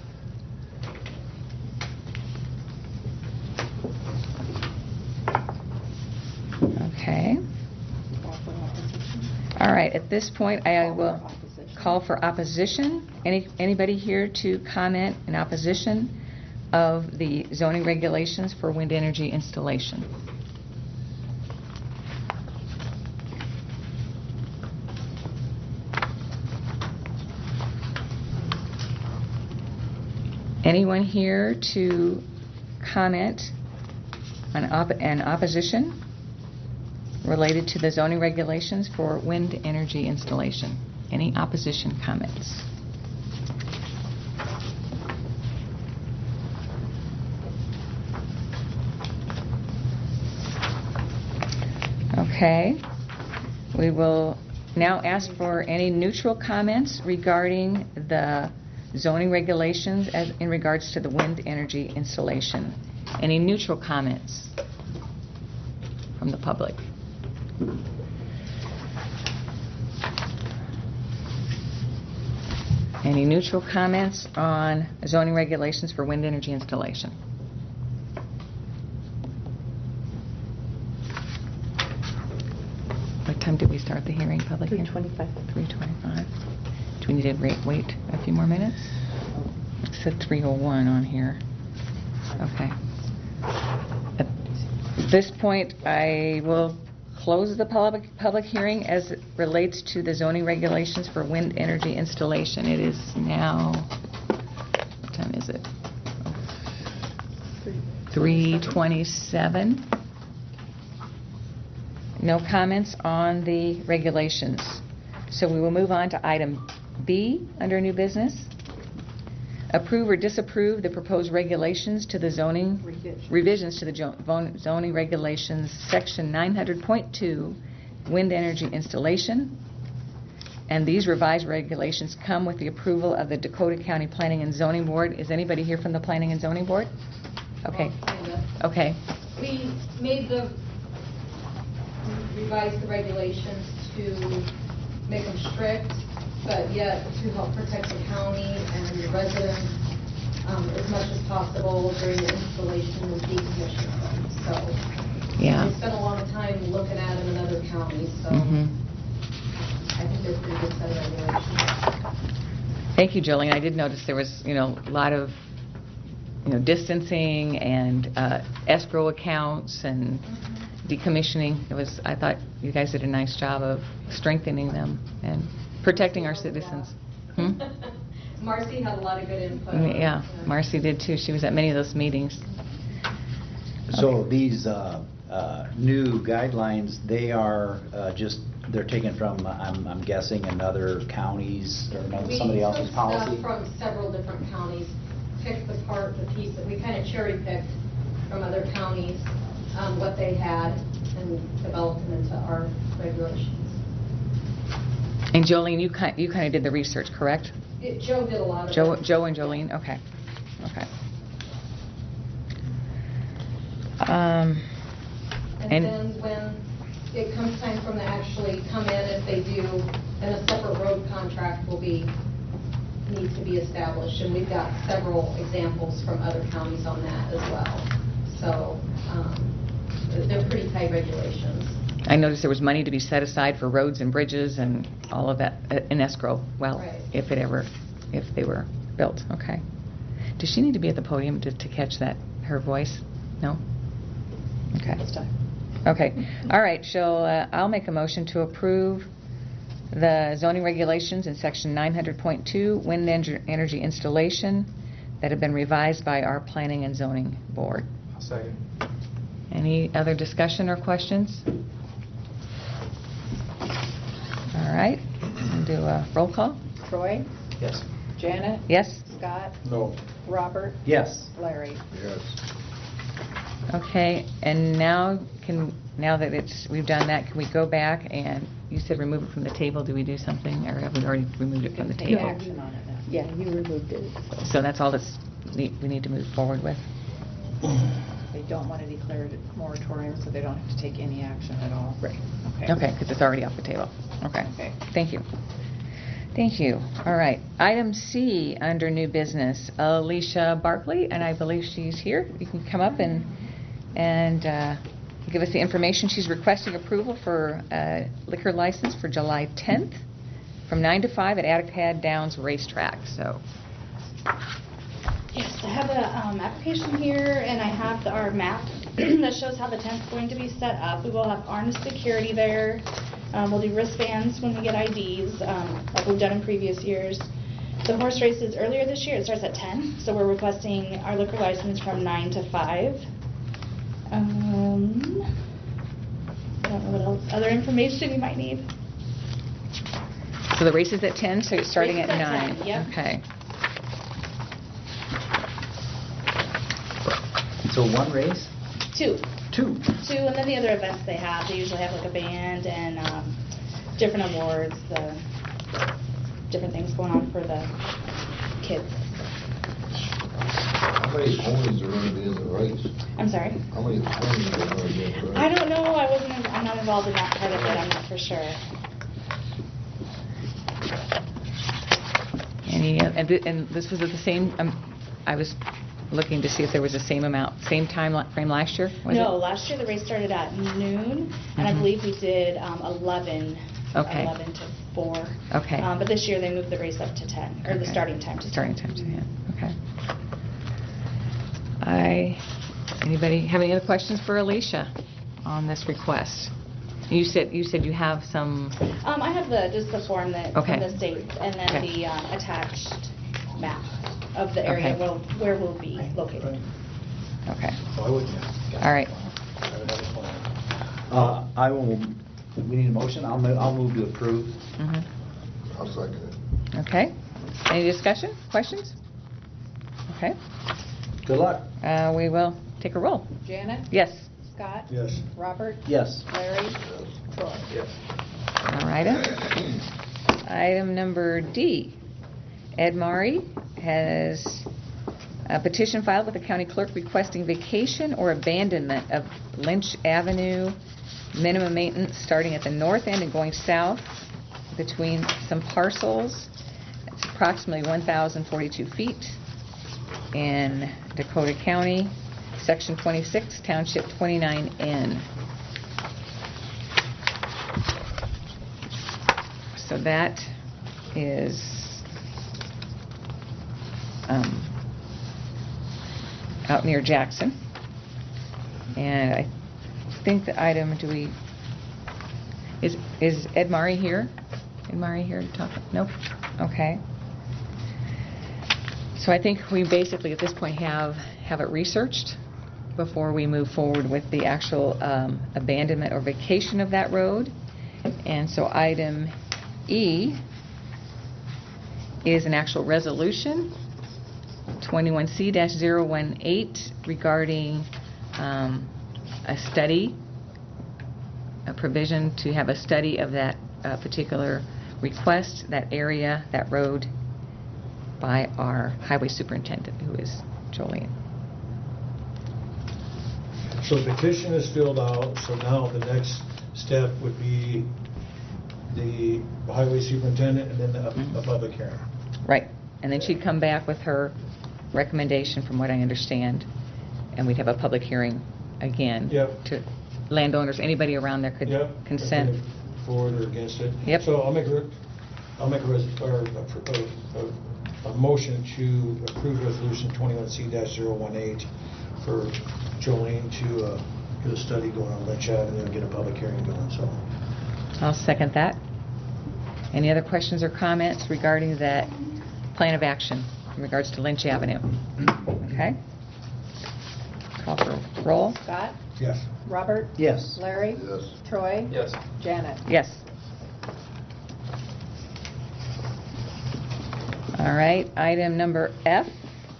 Speaker 6: Okay.
Speaker 1: call for opposition.
Speaker 6: All right, at this point, I
Speaker 1: Call for
Speaker 6: will
Speaker 1: opposition.
Speaker 6: call for opposition. Anybody here to comment in opposition of the zoning regulations for wind energy installation? Anyone here to comment on an opposition related to the zoning regulations for wind energy installation? Any opposition comments? Okay. We will now ask for any neutral comments regarding the zoning regulations as in regards to the wind energy installation. Any neutral comments from the public? Any neutral comments on zoning regulations for wind energy installation? What time did we start the hearing, public hearing?
Speaker 1: 3:25.
Speaker 6: 3:25. Do we need to wait a few more minutes? It said 3:01 on here. Okay. At this point, I will close the public hearing as it relates to the zoning regulations for wind energy installation. It is now, what time is it? 3:27. No comments on the regulations. So we will move on to item B under new business. Approve or disapprove the proposed regulations to the zoning, revisions to the zoning regulations, section 900.2, wind energy installation. And these revised regulations come with the approval of the Dakota County Planning and Zoning Board. Is anybody here from the Planning and Zoning Board? Okay. Okay.
Speaker 8: We revised the regulations to make them strict, but yet to help protect the county and the residents as much as possible during the installation and decommissioning them. So
Speaker 6: Yeah.
Speaker 8: we spent a lot of time looking at them in other counties, so
Speaker 6: Mhm.
Speaker 8: I think they're a pretty good set of regulations.
Speaker 6: Thank you, Jillian. I did notice there was, a lot of distancing and escrow accounts and decommissioning. I thought you guys did a nice job of strengthening them and protecting our citizens.
Speaker 8: Marcy had a lot of good input.
Speaker 6: Yeah, Marcy did too. She was at many of those meetings.
Speaker 2: So these new guidelines, they are they're taken from, I'm guessing, another counties or somebody else's policy?
Speaker 8: We took stuff from several different counties, picked the piece that we kind of cherry picked from other counties, what they had, and developed them into our regulations.
Speaker 6: And Jolene, you kind of did the research, correct?
Speaker 8: Joe did a lot of
Speaker 6: Joe
Speaker 8: it.
Speaker 6: and Jolene, okay.
Speaker 8: And then when it comes time for them to actually come in, if they do, then a separate road contract needs to be established. And we've got several examples from other counties on that as well. So they're pretty tight regulations.
Speaker 6: I noticed there was money to be set aside for roads and bridges and all of that in escrow. Well,
Speaker 8: Right.
Speaker 6: if they were built, okay. Does she need to be at the podium to catch her voice? No? Okay. Okay. All right. I'll make a motion to approve the zoning regulations in section 900.2 wind energy installation that have been revised by our planning and zoning board.
Speaker 9: I'll second.
Speaker 6: Any other discussion or questions? All right. We'll do a roll call.
Speaker 1: Troy,
Speaker 9: Yes.
Speaker 1: Janet,
Speaker 6: Yes?
Speaker 1: Scott,
Speaker 3: No.
Speaker 1: Robert,
Speaker 2: Yes.
Speaker 1: Larry.
Speaker 7: Yes.
Speaker 6: Okay. And now that we've done that, can we go back and you said remove it from the table? Do we do something, or have we already removed it from the
Speaker 1: Take
Speaker 6: table?
Speaker 1: action on it now. Yeah, you removed it.
Speaker 6: So that's all we need to move forward with.
Speaker 1: They don't want to declare it a moratorium, so they don't have to take any action at all.
Speaker 6: Right.
Speaker 1: Okay.
Speaker 6: Okay, because it's already off the table. Okay.
Speaker 1: Okay.
Speaker 6: Thank you. Thank you. All right. Item C under new business, Alicia Barkley, and I believe she's here. You can come up and give us the information. She's requesting approval for a liquor license for July 10th from 9 to 5 at Atticad Downs Racetrack. So,
Speaker 10: Yes, I have an application here, and I have our map that shows how the tent's going to be set up. We will have armed security there. We'll do wristbands when we get IDs, like we've done in previous years. The horse race is earlier this year. It starts at 10, so we're requesting our liquor license from 9 to 5. I don't know what else. Other information you might need.
Speaker 6: so the race is at 10, so it's starting
Speaker 10: Race
Speaker 6: at
Speaker 10: is at
Speaker 6: 9.
Speaker 10: 10, yep.
Speaker 6: Okay.
Speaker 2: So one race?
Speaker 10: Two,
Speaker 2: Two.
Speaker 10: and then the other events they have. They usually have like a band and different awards, different things going on for the kids.
Speaker 7: How many ponies are going to be in the race?
Speaker 10: I'm sorry?
Speaker 7: How many ponies are going to be in the race?
Speaker 10: I don't know. I'm not involved in that part of it. I'm not for sure.
Speaker 6: And this was at the same, I was looking to see if there was the same time frame last year? Was
Speaker 10: No,
Speaker 6: it?
Speaker 10: last year the race started at noon, and I
Speaker 6: Mhm.
Speaker 10: believe we did 11.
Speaker 6: Okay.
Speaker 10: 11 to 4.
Speaker 6: Okay.
Speaker 10: But this year they moved the race up to 10, or the
Speaker 6: Okay.
Speaker 10: starting time to 10.
Speaker 6: Starting time to 10, okay. Anybody have any other questions for Alicia on this request? You said you have some,
Speaker 10: I have just the form that
Speaker 6: Okay.
Speaker 10: from the state, and then
Speaker 6: Okay.
Speaker 10: the attached map of the area
Speaker 6: Okay.
Speaker 10: where we'll be located.
Speaker 6: okay.
Speaker 3: So I wouldn't.
Speaker 6: All right.
Speaker 3: I would have a plan.
Speaker 2: We need a motion? I'll move to approve.
Speaker 6: Mhm.
Speaker 7: I'll second it.
Speaker 6: Okay. Any discussion, questions? Okay.
Speaker 2: Good luck.
Speaker 6: We will take a roll.
Speaker 1: Janet,
Speaker 6: Yes.
Speaker 1: Scott,
Speaker 3: Yes.
Speaker 1: Robert,
Speaker 2: Yes.
Speaker 1: Larry, Troy.
Speaker 9: Yes.
Speaker 6: All right. Item number D. Ed Mari has a petition filed with the county clerk requesting vacation or abandonment of Lynch Avenue minimum maintenance starting at the north end and going south between some parcels. It's approximately 1,042 feet in Dakota County, Section 26, Township 29N. So that is out near Jackson. And I think the item, is Ed Murray here? Ed Murray here to talk? Nope. Okay. So I think we basically at this point have it researched before we move forward with the actual abandonment or vacation of that road. And so item E is an actual resolution, 21C-018, regarding a study, a provision to have a study of that particular request, that area, that road, by our highway superintendent, who is Jolene.
Speaker 3: So the petition is filled out, so now the next step would be the highway superintendent and then a public hearing.
Speaker 6: Right. And then she'd come back with her recommendation, from what I understand, and we'd have a public hearing again.
Speaker 3: Yep.
Speaker 6: To landowners, anybody around there could consent.
Speaker 3: For or against it.
Speaker 6: Yep.
Speaker 3: So I'll make a motion to approve resolution 21C-018 for Jolene to get a study going on Lynch Avenue and get a public hearing going. So
Speaker 6: I'll second that. Any other questions or comments regarding that plan of action in regards to Lynch Avenue? Okay. Call for roll.
Speaker 1: Scott?
Speaker 3: yes.
Speaker 1: Robert?
Speaker 2: Yes.
Speaker 1: Larry?
Speaker 7: Yes.
Speaker 1: Troy?
Speaker 9: Yes.
Speaker 1: Janet?
Speaker 6: Yes. All right, item number F,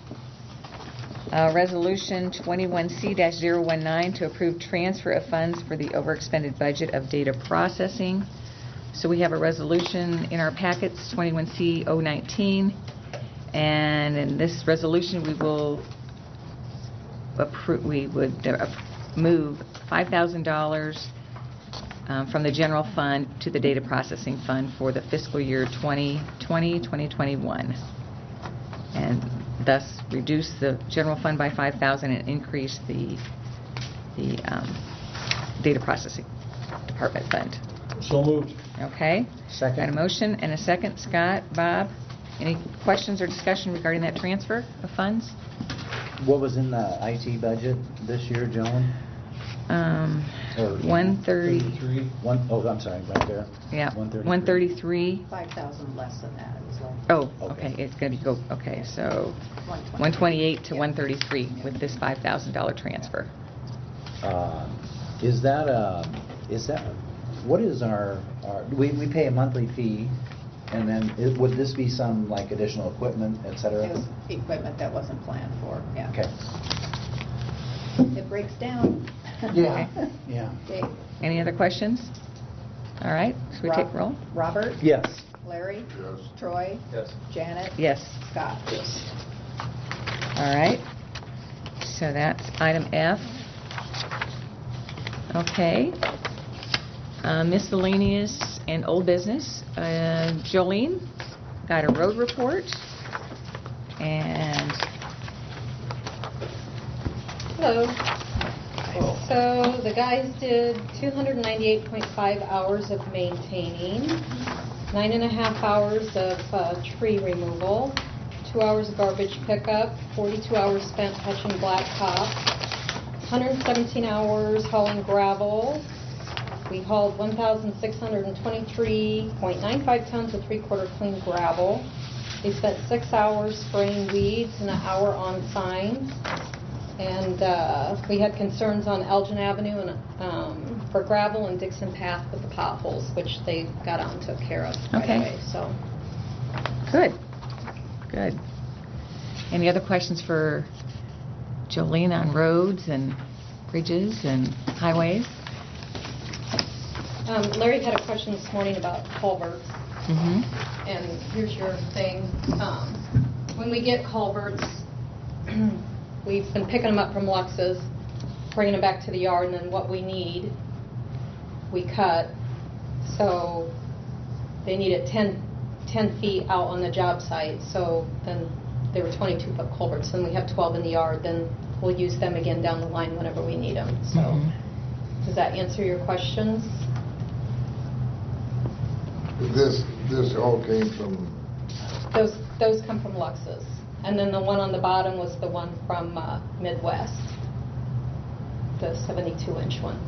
Speaker 6: resolution 21C-019 to approve transfer of funds for the overexpended budget of data processing. So we have a resolution in our packets, 21C-019, and in this resolution we will approve, move $5,000 from the general fund to the data processing fund for the fiscal year 2020-2021, and thus reduce the general fund by $5,000 and increase the data processing department fund.
Speaker 3: So moved.
Speaker 6: Okay.
Speaker 2: Second.
Speaker 6: Got a motion and a second. Scott, Bob, any questions or discussion regarding that transfer of funds?
Speaker 2: What was in the IT budget this year, Joan?
Speaker 6: 130.
Speaker 3: 33.
Speaker 2: I'm sorry, right there.
Speaker 6: Yeah.
Speaker 2: 133.
Speaker 1: 5,000 less than that. It was like
Speaker 6: Oh,
Speaker 2: Okay.
Speaker 6: okay. It's going to go. Okay, so
Speaker 1: 128.
Speaker 6: 128 to 133 with this $5,000 transfer.
Speaker 2: Is that what is our we pay a monthly fee, and then would this be some like additional equipment, et cetera?
Speaker 1: It was equipment that wasn't planned for, yeah.
Speaker 2: Okay.
Speaker 1: It breaks down.
Speaker 2: Yeah. Yeah.
Speaker 1: Okay.
Speaker 6: Any other questions? All right, should we take roll?
Speaker 1: Robert?
Speaker 2: Yes.
Speaker 1: Larry?
Speaker 7: Yes.
Speaker 1: Troy?
Speaker 9: Yes.
Speaker 1: Janet?
Speaker 6: Yes.
Speaker 1: Scott? Yes.
Speaker 6: All right. So that's item F. Okay. Miscellaneous and old business. Jolene got a road report. And
Speaker 8: Hello. So the guys did 298.5 hours of maintaining, 9.5 hours of tree removal, 2 hours of garbage pickup, 42 hours spent touching blacktop, 117 hours hauling gravel. We hauled 1,623.95 tons of 3/4 clean gravel. They spent 6 hours spraying weeds and an hour on signs. And we had concerns on Elgin Avenue and for gravel and Dixon Path with the potholes, which they got on and took care of right
Speaker 6: Okay.
Speaker 8: away. So
Speaker 6: good. Good. Any other questions for Jolene on roads and bridges and highways?
Speaker 8: Larry had a question this morning about culverts.
Speaker 6: Mm-hmm.
Speaker 8: And here's your thing. When we get culverts, we've been picking them up from Lux's, bringing them back to the yard, and then what we need, we cut. So they need it 10 feet out on the job site. So then they were 22-foot culverts, and we have 12 in the yard. Then we'll use them again down the line whenever we need them. So does that answer your questions?
Speaker 7: This all came from,
Speaker 8: Those come from Lux's. And then the one on the bottom was the one from Midwest, the 72-inch one.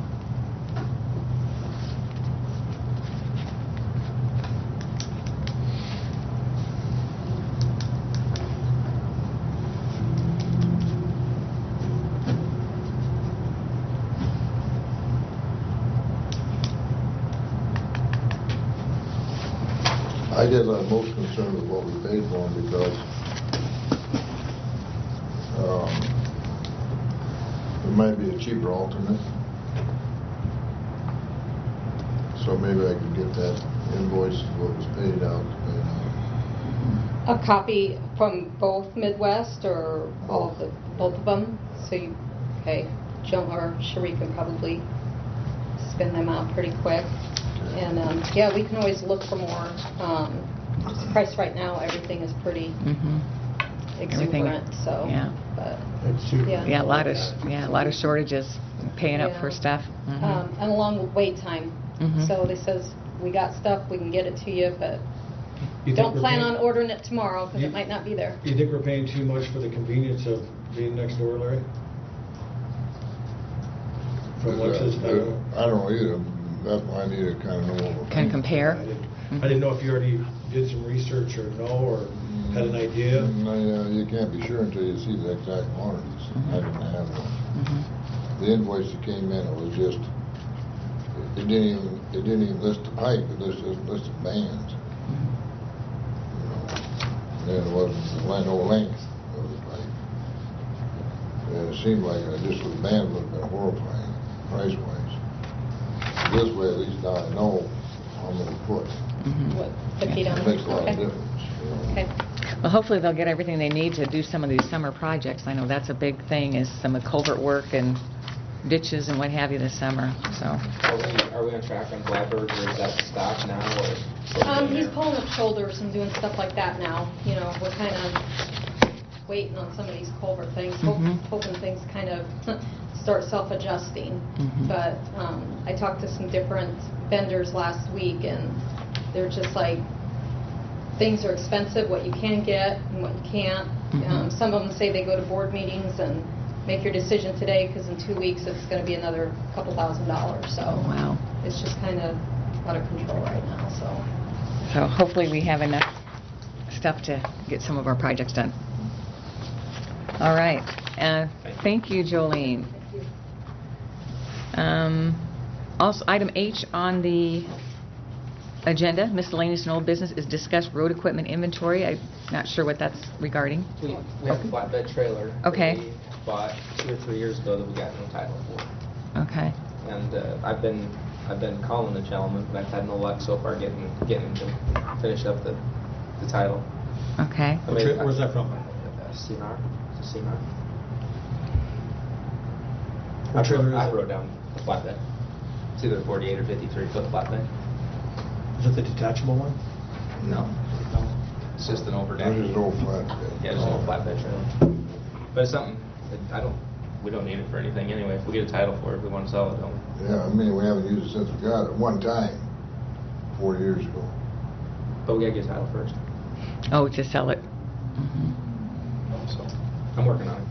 Speaker 7: I guess I'm most concerned with what we paid for them because there might be a cheaper alternate. So maybe I could get that invoice, what was paid out.
Speaker 8: A copy from both Midwest or all of the, both of them? So you, okay, Joan or Cherie can probably spin them out pretty quick. And yeah, we can always look for more. The price right now, everything is pretty exuberant, so.
Speaker 6: Yeah.
Speaker 8: But,
Speaker 3: It's super.
Speaker 6: Yeah, a lot of shortages, paying up for
Speaker 8: Yeah.
Speaker 6: stuff.
Speaker 8: And a long wait time.
Speaker 6: Mhm.
Speaker 8: So they says, we got stuff, we can get it to you, but
Speaker 3: You think
Speaker 8: don't
Speaker 3: we're
Speaker 8: plan
Speaker 3: paying-
Speaker 8: on ordering it tomorrow because
Speaker 3: You-
Speaker 8: it might not be there.
Speaker 3: You think we're paying too much for the convenience of being next door, Larry? From Lexus?
Speaker 7: I don't know either. That's why I need to kind of know what we're
Speaker 6: Can compare.
Speaker 3: I didn't know if you already did some research or no, or had an idea.
Speaker 7: You can't be sure until you see the exact quantities. I didn't have one.
Speaker 6: Mhm.
Speaker 7: The invoice that came in, it was just, it didn't even list the pipe, it listed bands. You know, and then it wasn't the length of the pipe. And it seemed like just with the band would have been horrifying, price-wise. This way, at least now I know how many foot.
Speaker 6: Mhm.
Speaker 8: What, 50
Speaker 7: It
Speaker 8: dollars?
Speaker 7: makes a lot
Speaker 8: Okay.
Speaker 7: of difference, you know.
Speaker 8: Okay.
Speaker 6: Well, hopefully they'll get everything they need to do some of these summer projects. I know that's a big thing, is some of culvert work and ditches and what have you this summer, so.
Speaker 9: Are we on track on Blackbird, or is that stopped now, or?
Speaker 8: He's pulling up shoulders and doing stuff like that now. You know, we're kind of waiting on some of these culvert things, hoping things kind of start self-adjusting.
Speaker 6: Mhm.
Speaker 8: But I talked to some different vendors last week, and they're just like, things are expensive, what you can get and what you can't.
Speaker 6: Mhm.
Speaker 8: Some of them say they go to board meetings and make your decision today, because in 2 weeks it's going to be another couple $1,000s. So
Speaker 6: Oh, wow.
Speaker 8: it's just kind of out of control right now.
Speaker 6: So hopefully we have enough stuff to get some of our projects done. All right. Thank you, Jolene. Also, item H on the agenda, miscellaneous and old business, is discuss road equipment inventory. I'm not sure what that's regarding.
Speaker 9: We have a flatbed trailer. that
Speaker 6: Okay.
Speaker 9: we bought 2 or 3 years ago that we got no title for.
Speaker 6: Okay.
Speaker 9: And I've been calling the gentleman, but I've had no luck so far getting him to finish up the title.
Speaker 6: Okay.
Speaker 3: Where's that from?
Speaker 9: CNR. Is it CNR?
Speaker 3: What trailer is
Speaker 9: I
Speaker 3: it?
Speaker 9: wrote down the flatbed. It's either 48 or 53 foot flatbed.
Speaker 3: Is it the detachable one?
Speaker 9: No. It's just an overdeck.
Speaker 7: There's no flat.
Speaker 9: Yeah, there's no flatbed trailer. But it's something that we don't need it for anything anyway. If we get a title for it, we want to sell it, don't we?
Speaker 7: Yeah, I mean, we haven't used it since we got it, one time, 4 years ago.
Speaker 9: But we gotta get a title first.
Speaker 6: Oh, to sell it. Mhm.
Speaker 9: So I'm working on it.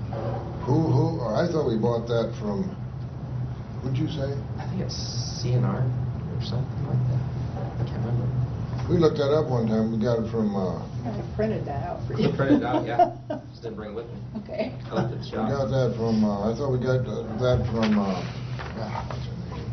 Speaker 7: I thought we bought that from, what'd you say?
Speaker 9: I think it's CNR or something like that. I can't remember.
Speaker 7: We looked that up one time, we got it from,
Speaker 1: I printed that out for
Speaker 9: We
Speaker 1: you.
Speaker 9: printed it out, yeah. Just didn't bring it with me.
Speaker 1: Okay.
Speaker 9: I left it at the
Speaker 7: we got
Speaker 9: shop.
Speaker 7: that from, I thought we got that from, what's her name?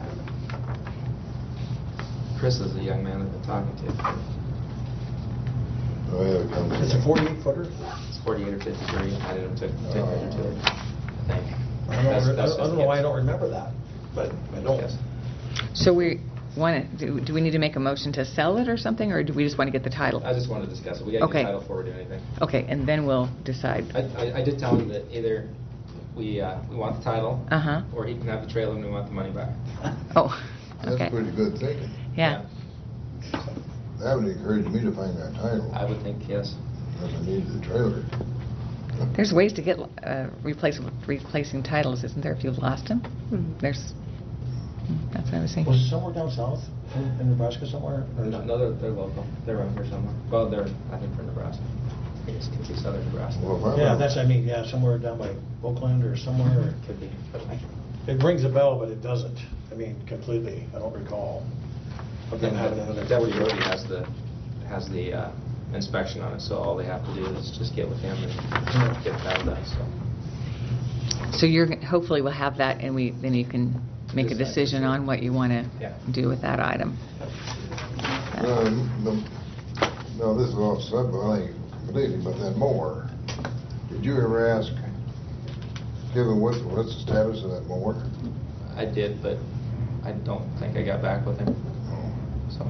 Speaker 9: Chris is the young man I've been talking to.
Speaker 7: Oh, yeah, it comes.
Speaker 3: It's a 48 footer?
Speaker 9: It's 48 or 53. I didn't take a picture to it, I think.
Speaker 3: I don't know why I don't remember that, but I don't.
Speaker 9: Yes.
Speaker 6: So we want to, do we need to make a motion to sell it or something, or do we just want to get the title?
Speaker 9: I just wanted to discuss it. We gotta
Speaker 6: Okay.
Speaker 9: get a title before we do anything.
Speaker 6: Okay, and then we'll decide.
Speaker 9: I did tell him that either we want the title,
Speaker 6: Uh-huh.
Speaker 9: or he can have the trailer and we want the money back.
Speaker 6: Oh,
Speaker 7: That's
Speaker 6: okay.
Speaker 7: pretty good thinking.
Speaker 6: Yeah.
Speaker 7: That would encourage me to find that title,
Speaker 9: I would think, yes.
Speaker 7: because I need the trailer.
Speaker 6: There's ways to get replacing titles, isn't there, if you've lost them? There's, that's what I was
Speaker 3: Was
Speaker 6: thinking.
Speaker 3: it somewhere down south, in Nebraska somewhere? Or is it-
Speaker 9: No, they're local. They're around here somewhere. Well, they're, I think, from Nebraska. I guess it could be southern Nebraska.
Speaker 7: Well,
Speaker 3: Yeah, somewhere down by Oakland or somewhere.
Speaker 9: Could be. But
Speaker 3: It rings a bell, but it doesn't. I mean, completely. I don't recall of them having another 40
Speaker 9: Deputy Roadie has the inspection on it, so all they have to do is just get with him and get that done, so.
Speaker 6: So you're, hopefully we'll have that, and then you can make a decision on what you want to
Speaker 9: Yeah.
Speaker 6: do with that item.
Speaker 7: No, this is off subject, I think, completely, but that mower. Did you ever ask Kevin what's the status of that mower?
Speaker 9: I did, but I don't think I got back with him, so.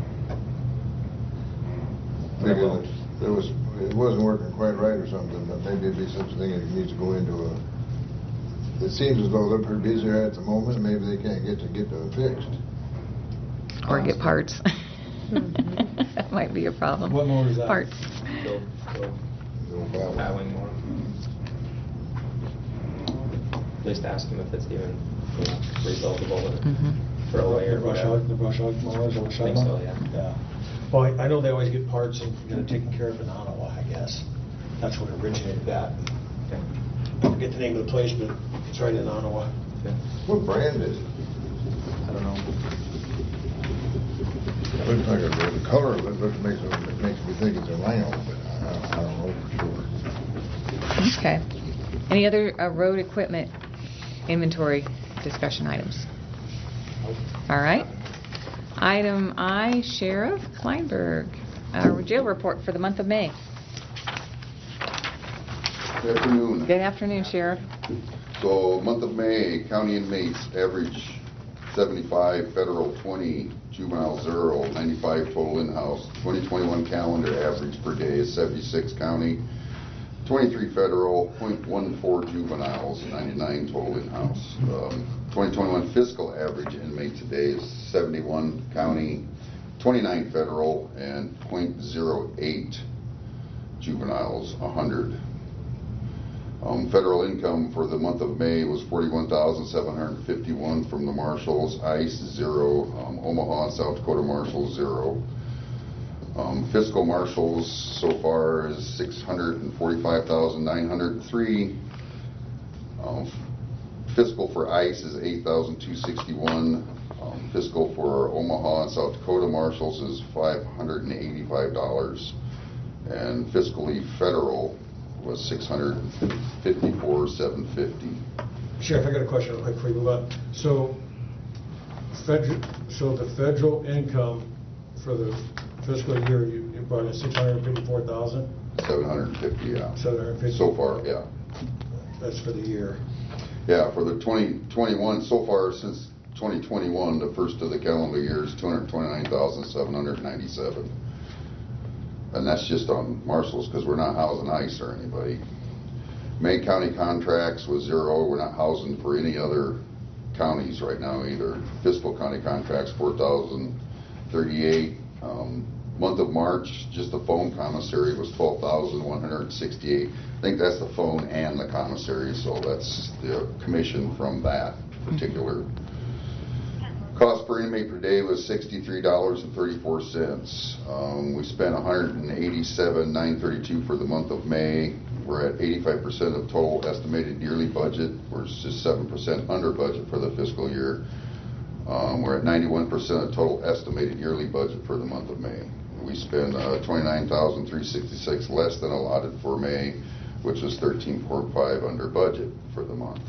Speaker 7: Maybe it wasn't working quite right or something, but maybe it'd be such a thing that needs to go into a. It seems as though they're pretty busy right at the moment. Maybe they can't get them fixed.
Speaker 6: Or get parts. That might be a problem.
Speaker 3: What mower is that?
Speaker 6: Parts.
Speaker 9: Go battling more. Just ask him if it's even rebuildable to
Speaker 6: Mhm.
Speaker 9: throw away or
Speaker 3: The brush
Speaker 9: whatever.
Speaker 3: hog, the brush hog mowers,
Speaker 9: I think so, yeah.
Speaker 3: Yeah. Well, I know they always get parts and get it taken care of in Ottawa, I guess. That's where it originated that.
Speaker 9: Okay.
Speaker 3: I forget the name of the place, but it's right in Ottawa.
Speaker 9: Okay.
Speaker 7: What brand is it?
Speaker 9: I don't know.
Speaker 7: Looks like the color of it makes me think it's a Lamb, but I don't know for sure.
Speaker 6: Okay. Any other road equipment inventory discussion items? All right. Item I, Sheriff Kleinberg, jail report for the month of May.
Speaker 11: Good afternoon.
Speaker 6: Good afternoon, Sheriff.
Speaker 11: So, month of May, county inmates average 75, federal 20, juvenile 0, 95 total in-house. 2021 calendar average per day is 76 county, 23 federal, 0.14 juveniles, 99 total in-house. 2021 fiscal average inmate today is 71 county, 29 federal, and 0.08 juveniles, 100. Federal income for the month of May was $41,751 from the marshals, ICE 0, Omaha and South Dakota marshals 0. Fiscal marshals so far is $645,903. Fiscal for ICE is $8,261. Fiscal for Omaha and South Dakota marshals is $585. And fiscally federal was $654,750.
Speaker 3: Sheriff, I got a question real quick before we move on. So the federal income for the fiscal year, you brought in $654,000?
Speaker 11: 750, yeah.
Speaker 3: 750?
Speaker 11: So far, yeah.
Speaker 3: That's for the year.
Speaker 11: Yeah, for the 2021, so far since 2021, the first of the calendar year is 229,797. And that's just on marshals because we're not housing ICE or anybody. May County contracts was 0. We're not housing for any other counties right now either. Fiscal county contracts 4,038. Month of March, just the phone commissary was 12,168. I think that's the phone and the commissary, so that's the commission from that particular. Cost per inmate per day was $63.34. We spent $187,932 for the month of May. We're at 85% of total estimated yearly budget. We're just 7% under budget for the fiscal year. We're at 91% of total estimated yearly budget for the month of May. We spent $29,366 less than allotted for May, which was 13.5 under budget for the month.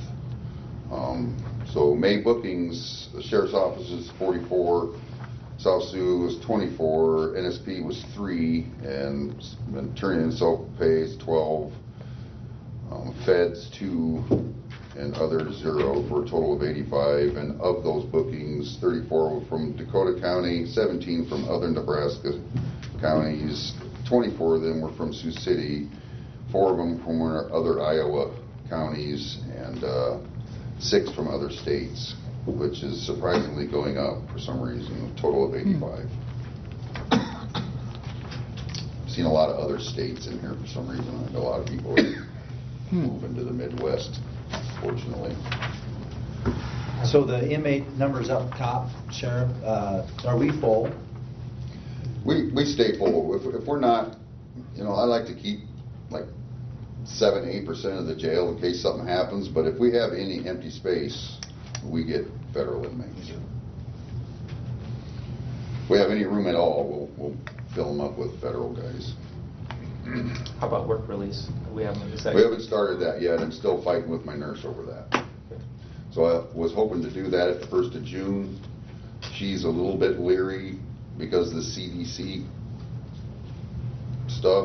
Speaker 11: So May bookings, the sheriff's office is 44, South Sioux was 24, NSP was 3, and Venturing and self-pay is 12, feds 2, and others 0 for a total of 85. And of those bookings, 34 were from Dakota County, 17 from other Nebraska counties, 24 of them were from Sioux City, 4 of them from other Iowa counties, and 6 from other states, which is surprisingly going up for some reason, a total of 85. Seen a lot of other states in here for some reason. I know a lot of people are moving to the Midwest, fortunately.
Speaker 2: So the inmate numbers up top, Sheriff, are we full?
Speaker 11: We stay full. If we're not, I like to keep like 7-8% of the jail in case something happens, but if we have any empty space, we get federal inmates. If we have any room at all, we'll fill them up with federal guys.
Speaker 9: How about work release? We haven't decided.
Speaker 11: We haven't started that yet. I'm still fighting with my nurse over that. So I was hoping to do that at the 1st of June. She's a little bit leery because of the CDC stuff.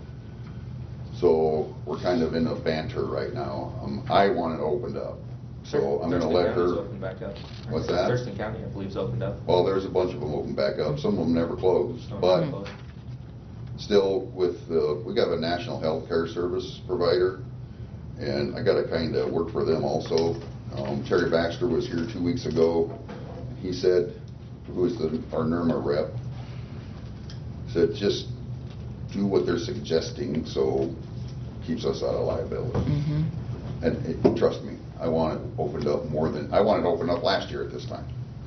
Speaker 11: So we're kind of in a banter right now. I want it opened up. So I'm going to let
Speaker 9: Thurston County's
Speaker 11: her.
Speaker 9: opened back up.
Speaker 11: What's that?
Speaker 9: Thurston County, I believe, is opened up.
Speaker 11: Well, there's a bunch of them open back up. Some of them never closed. But still, we got a national health care service provider, and I got to kind of work for them also. Terry Baxter was here 2 weeks ago. He said, who is our NERMA rep, said just do what they're suggesting so it keeps us out of liability. And trust me, I want it opened up I wanted it opened up last year at this time.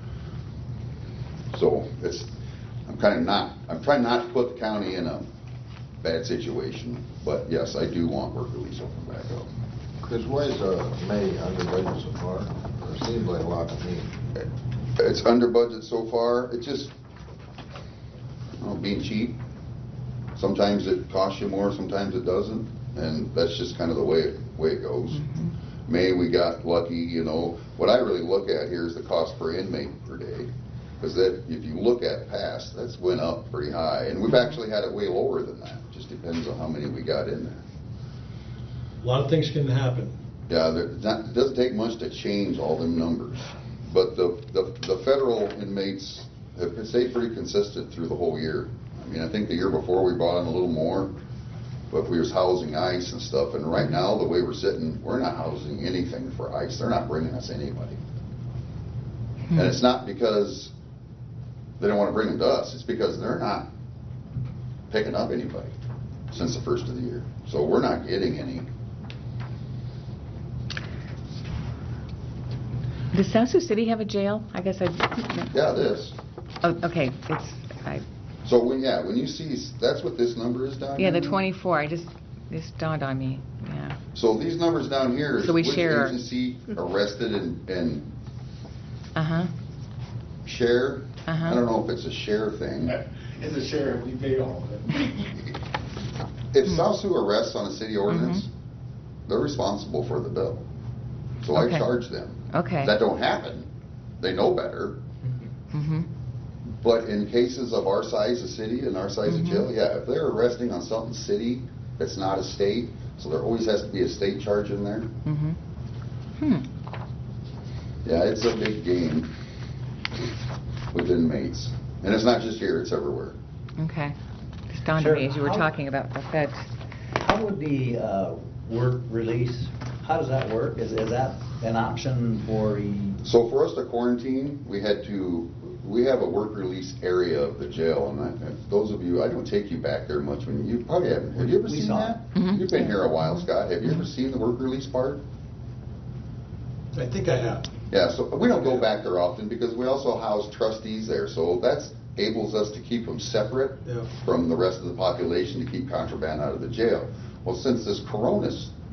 Speaker 11: So I'm trying not to put the county in a bad situation, but yes, I do want work release open back up.
Speaker 7: Chris, why is May under budget so far? It seems like a lot to me.
Speaker 11: It's under budget so far. It's just being cheap. Sometimes it costs you more, sometimes it doesn't, and that's just kind of the way it goes. May we got lucky, What I really look at here is the cost per inmate per day, because if you look at past, that's went up pretty high, and we've actually had it way lower than that. Just depends on how many we got in there.
Speaker 3: A lot of things can happen.
Speaker 11: Yeah, it doesn't take much to change all them numbers. But the federal inmates have stayed pretty consistent through the whole year. I mean, I think the year before we brought in a little more, but we was housing ICE and stuff. And right now, the way we're sitting, we're not housing anything for ICE. They're not bringing us anybody. And it's not because they don't want to bring them to us. It's because they're not picking up anybody since the first of the year. So we're not getting any.
Speaker 6: Does South Sioux City have a jail? I guess
Speaker 11: Yeah, this.
Speaker 6: Oh, okay.
Speaker 11: So when you see, that's what this number is down here?
Speaker 6: Yeah, the 24. This dawned on me. Yeah.
Speaker 11: So these numbers down here is
Speaker 6: So we
Speaker 11: which
Speaker 6: share
Speaker 11: agency arrested and
Speaker 6: Uh-huh.
Speaker 11: share. I don't know if it's a share thing.
Speaker 4: It's a share, we pay all of it.
Speaker 11: If South Sioux arrests on a city ordinance, they're responsible for the bill. So I charge them.
Speaker 6: Okay.
Speaker 11: That don't happen. They know better. But in cases of our size of city and our size of jail, yeah, if they're arresting on something city that's not a state, so there always has to be a state charge in there. Yeah, it's a big game with inmates. And it's not just here, it's everywhere.
Speaker 6: Okay. Just dawned on me as you were talking about the feds.
Speaker 2: How would the work release, how does that work? Is that an option for
Speaker 11: So for us to quarantine, we have a work release area of the jail, and those of you, I don't take you back there much when you probably haven't. Have you ever seen that? You've been here a while, Scott. Have you ever seen the work release part?
Speaker 3: I think I have.
Speaker 11: Yeah, so we don't go back there often because we also house trustees there, so that enables us to keep them separate from the rest of the population to keep contraband out of the jail. Well, since this corona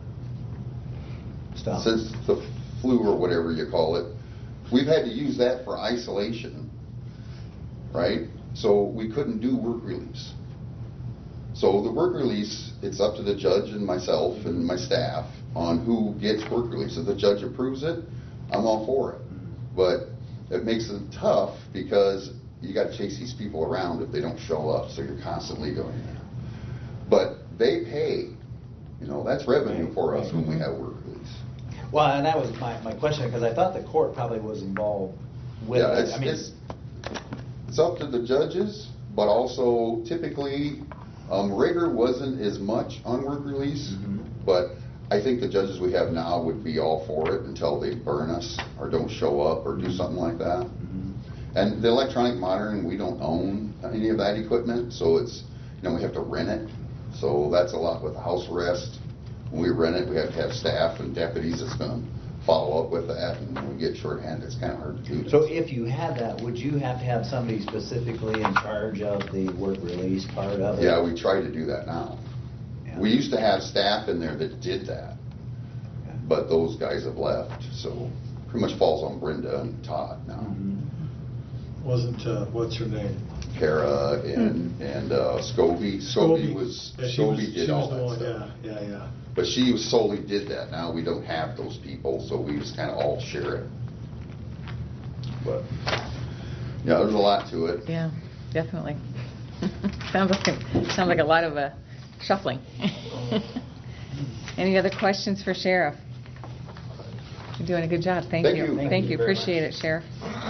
Speaker 11: stuff, since the flu or whatever you call it, we've had to use that for isolation, right? So we couldn't do work release. So the work release, it's up to the judge and myself and my staff on who gets work release. If the judge approves it, I'm all for it. But it makes it tough because you got to chase these people around if they don't show up, so you're constantly going there. But they pay. That's revenue for us when we have work release.
Speaker 2: Well, and that was my question, because I thought the court probably was involved with it.
Speaker 11: It's up to the judges, but also typically rigor wasn't as much on work release, but I think the judges we have now would be all for it until they burn us or don't show up or do something like that. And the electronic monitoring, we don't own any of that equipment, so it's, we have to rent it. So that's a lot with house arrest. When we rent it, we have to have staff and deputies that's going to follow up with that, and when we get shorthanded, it's kind of hard to do.
Speaker 2: So if you had that, would you have to have somebody specifically in charge of the work release part of it?
Speaker 11: Yeah, we try to do that now. We used to have staff in there that did that, but those guys have left, so pretty much falls on Brenda and Todd now.
Speaker 2: Mm-hmm.
Speaker 3: Wasn't, what's her name?
Speaker 11: Kara and Scobie. Scobie did all that stuff.
Speaker 3: Yeah.
Speaker 11: But she solely did that. Now we don't have those people, so we just kind of all share it. But, yeah, there's a lot to it.
Speaker 6: Yeah, definitely. Sounds like a lot of shuffling. Any other questions for Sheriff? You're doing a good job. Thank
Speaker 11: Thank
Speaker 6: you.
Speaker 11: you.
Speaker 6: Thank you. Appreciate it, Sheriff.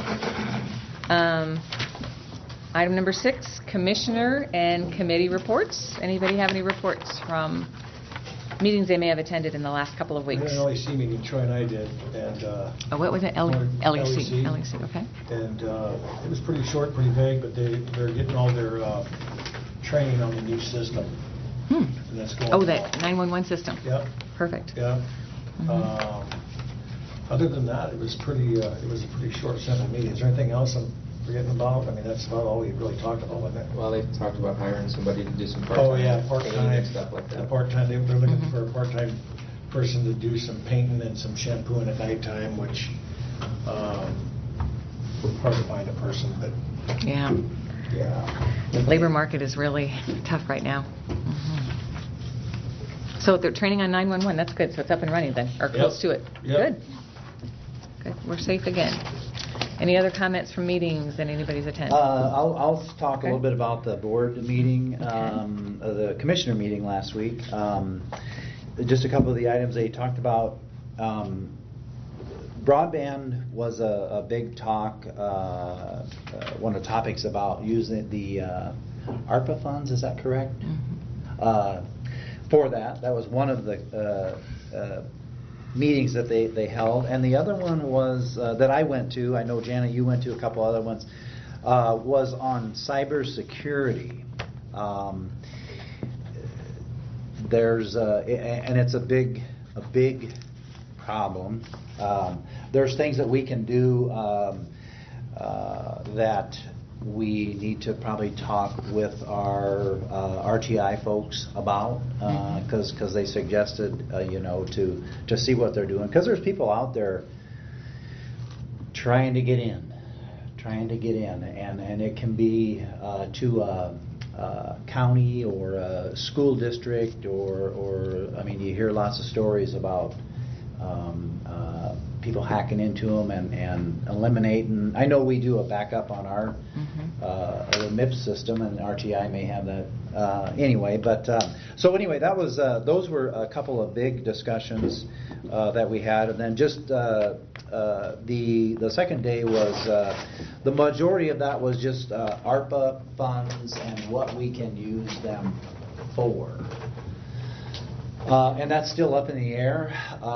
Speaker 6: Item number 6, Commissioner and Committee reports. Anybody have any reports from meetings they may have attended in the last couple of
Speaker 3: We
Speaker 6: weeks?
Speaker 3: had an LEC meeting, Troy and I did, and...
Speaker 6: What was it? LEC. LEC, okay.
Speaker 3: And it was pretty short, pretty vague, but they're getting all their training on the new system. And that's going
Speaker 6: Oh, that
Speaker 3: well.
Speaker 6: 911 system.
Speaker 3: Yep.
Speaker 6: Perfect.
Speaker 3: Yeah. Other than that, it was a pretty short, simple meeting. Is there anything else I'm forgetting about? I mean, that's about all we really talked about, wasn't it?
Speaker 9: Well, they talked about hiring somebody to do some part-time.
Speaker 3: Oh, yeah,
Speaker 9: painting
Speaker 3: part-time.
Speaker 9: and stuff like
Speaker 3: The
Speaker 9: that.
Speaker 3: part-time, they're looking for a part-time person to do some painting and some shampooing at nighttime, which, hard to find a person, but,
Speaker 6: Yeah.
Speaker 3: yeah.
Speaker 6: The labor market is really tough right now. So they're training on 911. That's good. So it's up and running then, or close to it.
Speaker 3: Yep.
Speaker 6: Good. Good. We're safe again. Any other comments from meetings that anybody's attended?
Speaker 2: I'll talk
Speaker 6: Okay.
Speaker 2: a little bit about the board meeting, the commissioner meeting last week. Just a couple of the items they talked about. Broadband was a big talk, one of the topics about using the ARPA funds, is that correct? For that was one of the meetings that they held. And the other one was, that I went to, I know Jana, you went to a couple other ones, was on cybersecurity. There's, and it's a big problem. There's things that we can do that we need to probably talk with our RTI folks about, because they suggested, to see what they're doing. Because there's people out there trying to get in, and it can be to a county or a school district, or I mean, you hear lots of stories about people hacking into them and eliminating. I know we do a backup on our MIPS system, and RTI may have that anyway. But so anyway, that was those were a couple of big discussions that we had, and then just the second day was the majority of that was just ARPA funds and what we can use them for, and that's still up in the air.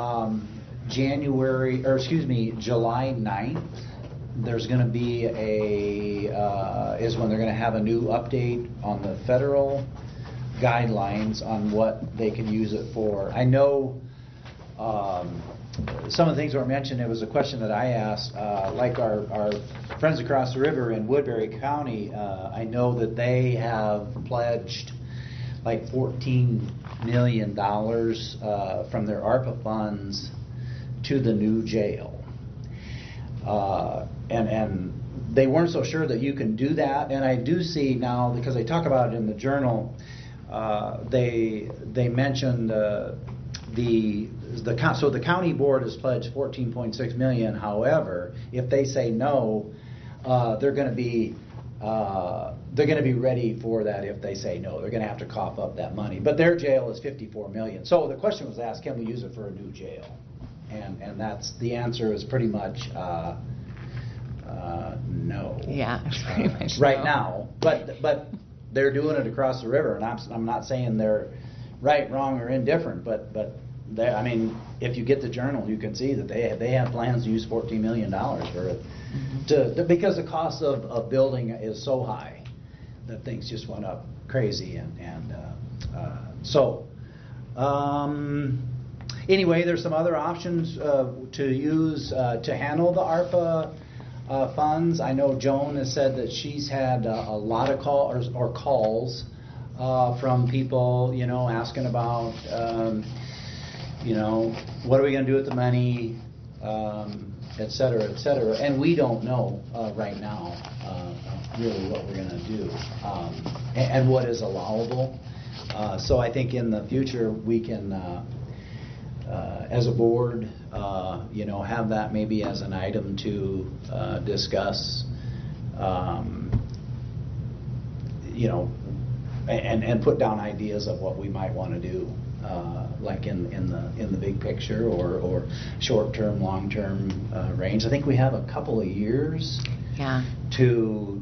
Speaker 2: July 9th, there's going to be is when they're going to have a new update on the federal guidelines on what they can use it for. I know some of the things that were mentioned. It was a question that I asked, like our friends across the river in Woodbury County. I know that they have pledged like $14 million from their ARPA funds to the new jail, and they weren't so sure that you can do that. And I do see now, because they talk about it in the Journal, they mentioned so the county board has pledged $14.6 million. However, if they say no, they're going to be ready for that. If they say no, they're going to have to cough up that money. But their jail is $54 million. So the question was asked, can we use it for a new jail? And that's the answer is pretty much no.
Speaker 6: Yeah, it's pretty much
Speaker 2: right
Speaker 6: no.
Speaker 2: now. But they're doing it across the river, and I'm not saying they're right, wrong, or indifferent. But I mean, if you get the Journal, you can see that they have plans to use $14 million for it, because the cost of building is so high that things just went up crazy, so. Anyway, there's some other options to use to handle the ARPA funds. I know Joan has said that she's had a lot of calls from people, asking about, what are we going to do with the money, et cetera, et cetera. And we don't know right now really what we're going to do and what is allowable. So I think in the future we can, as a board, have that maybe as an item to discuss, and put down ideas of what we might want to do, like in the big picture or short-term, long-term range. I think we have a couple of years to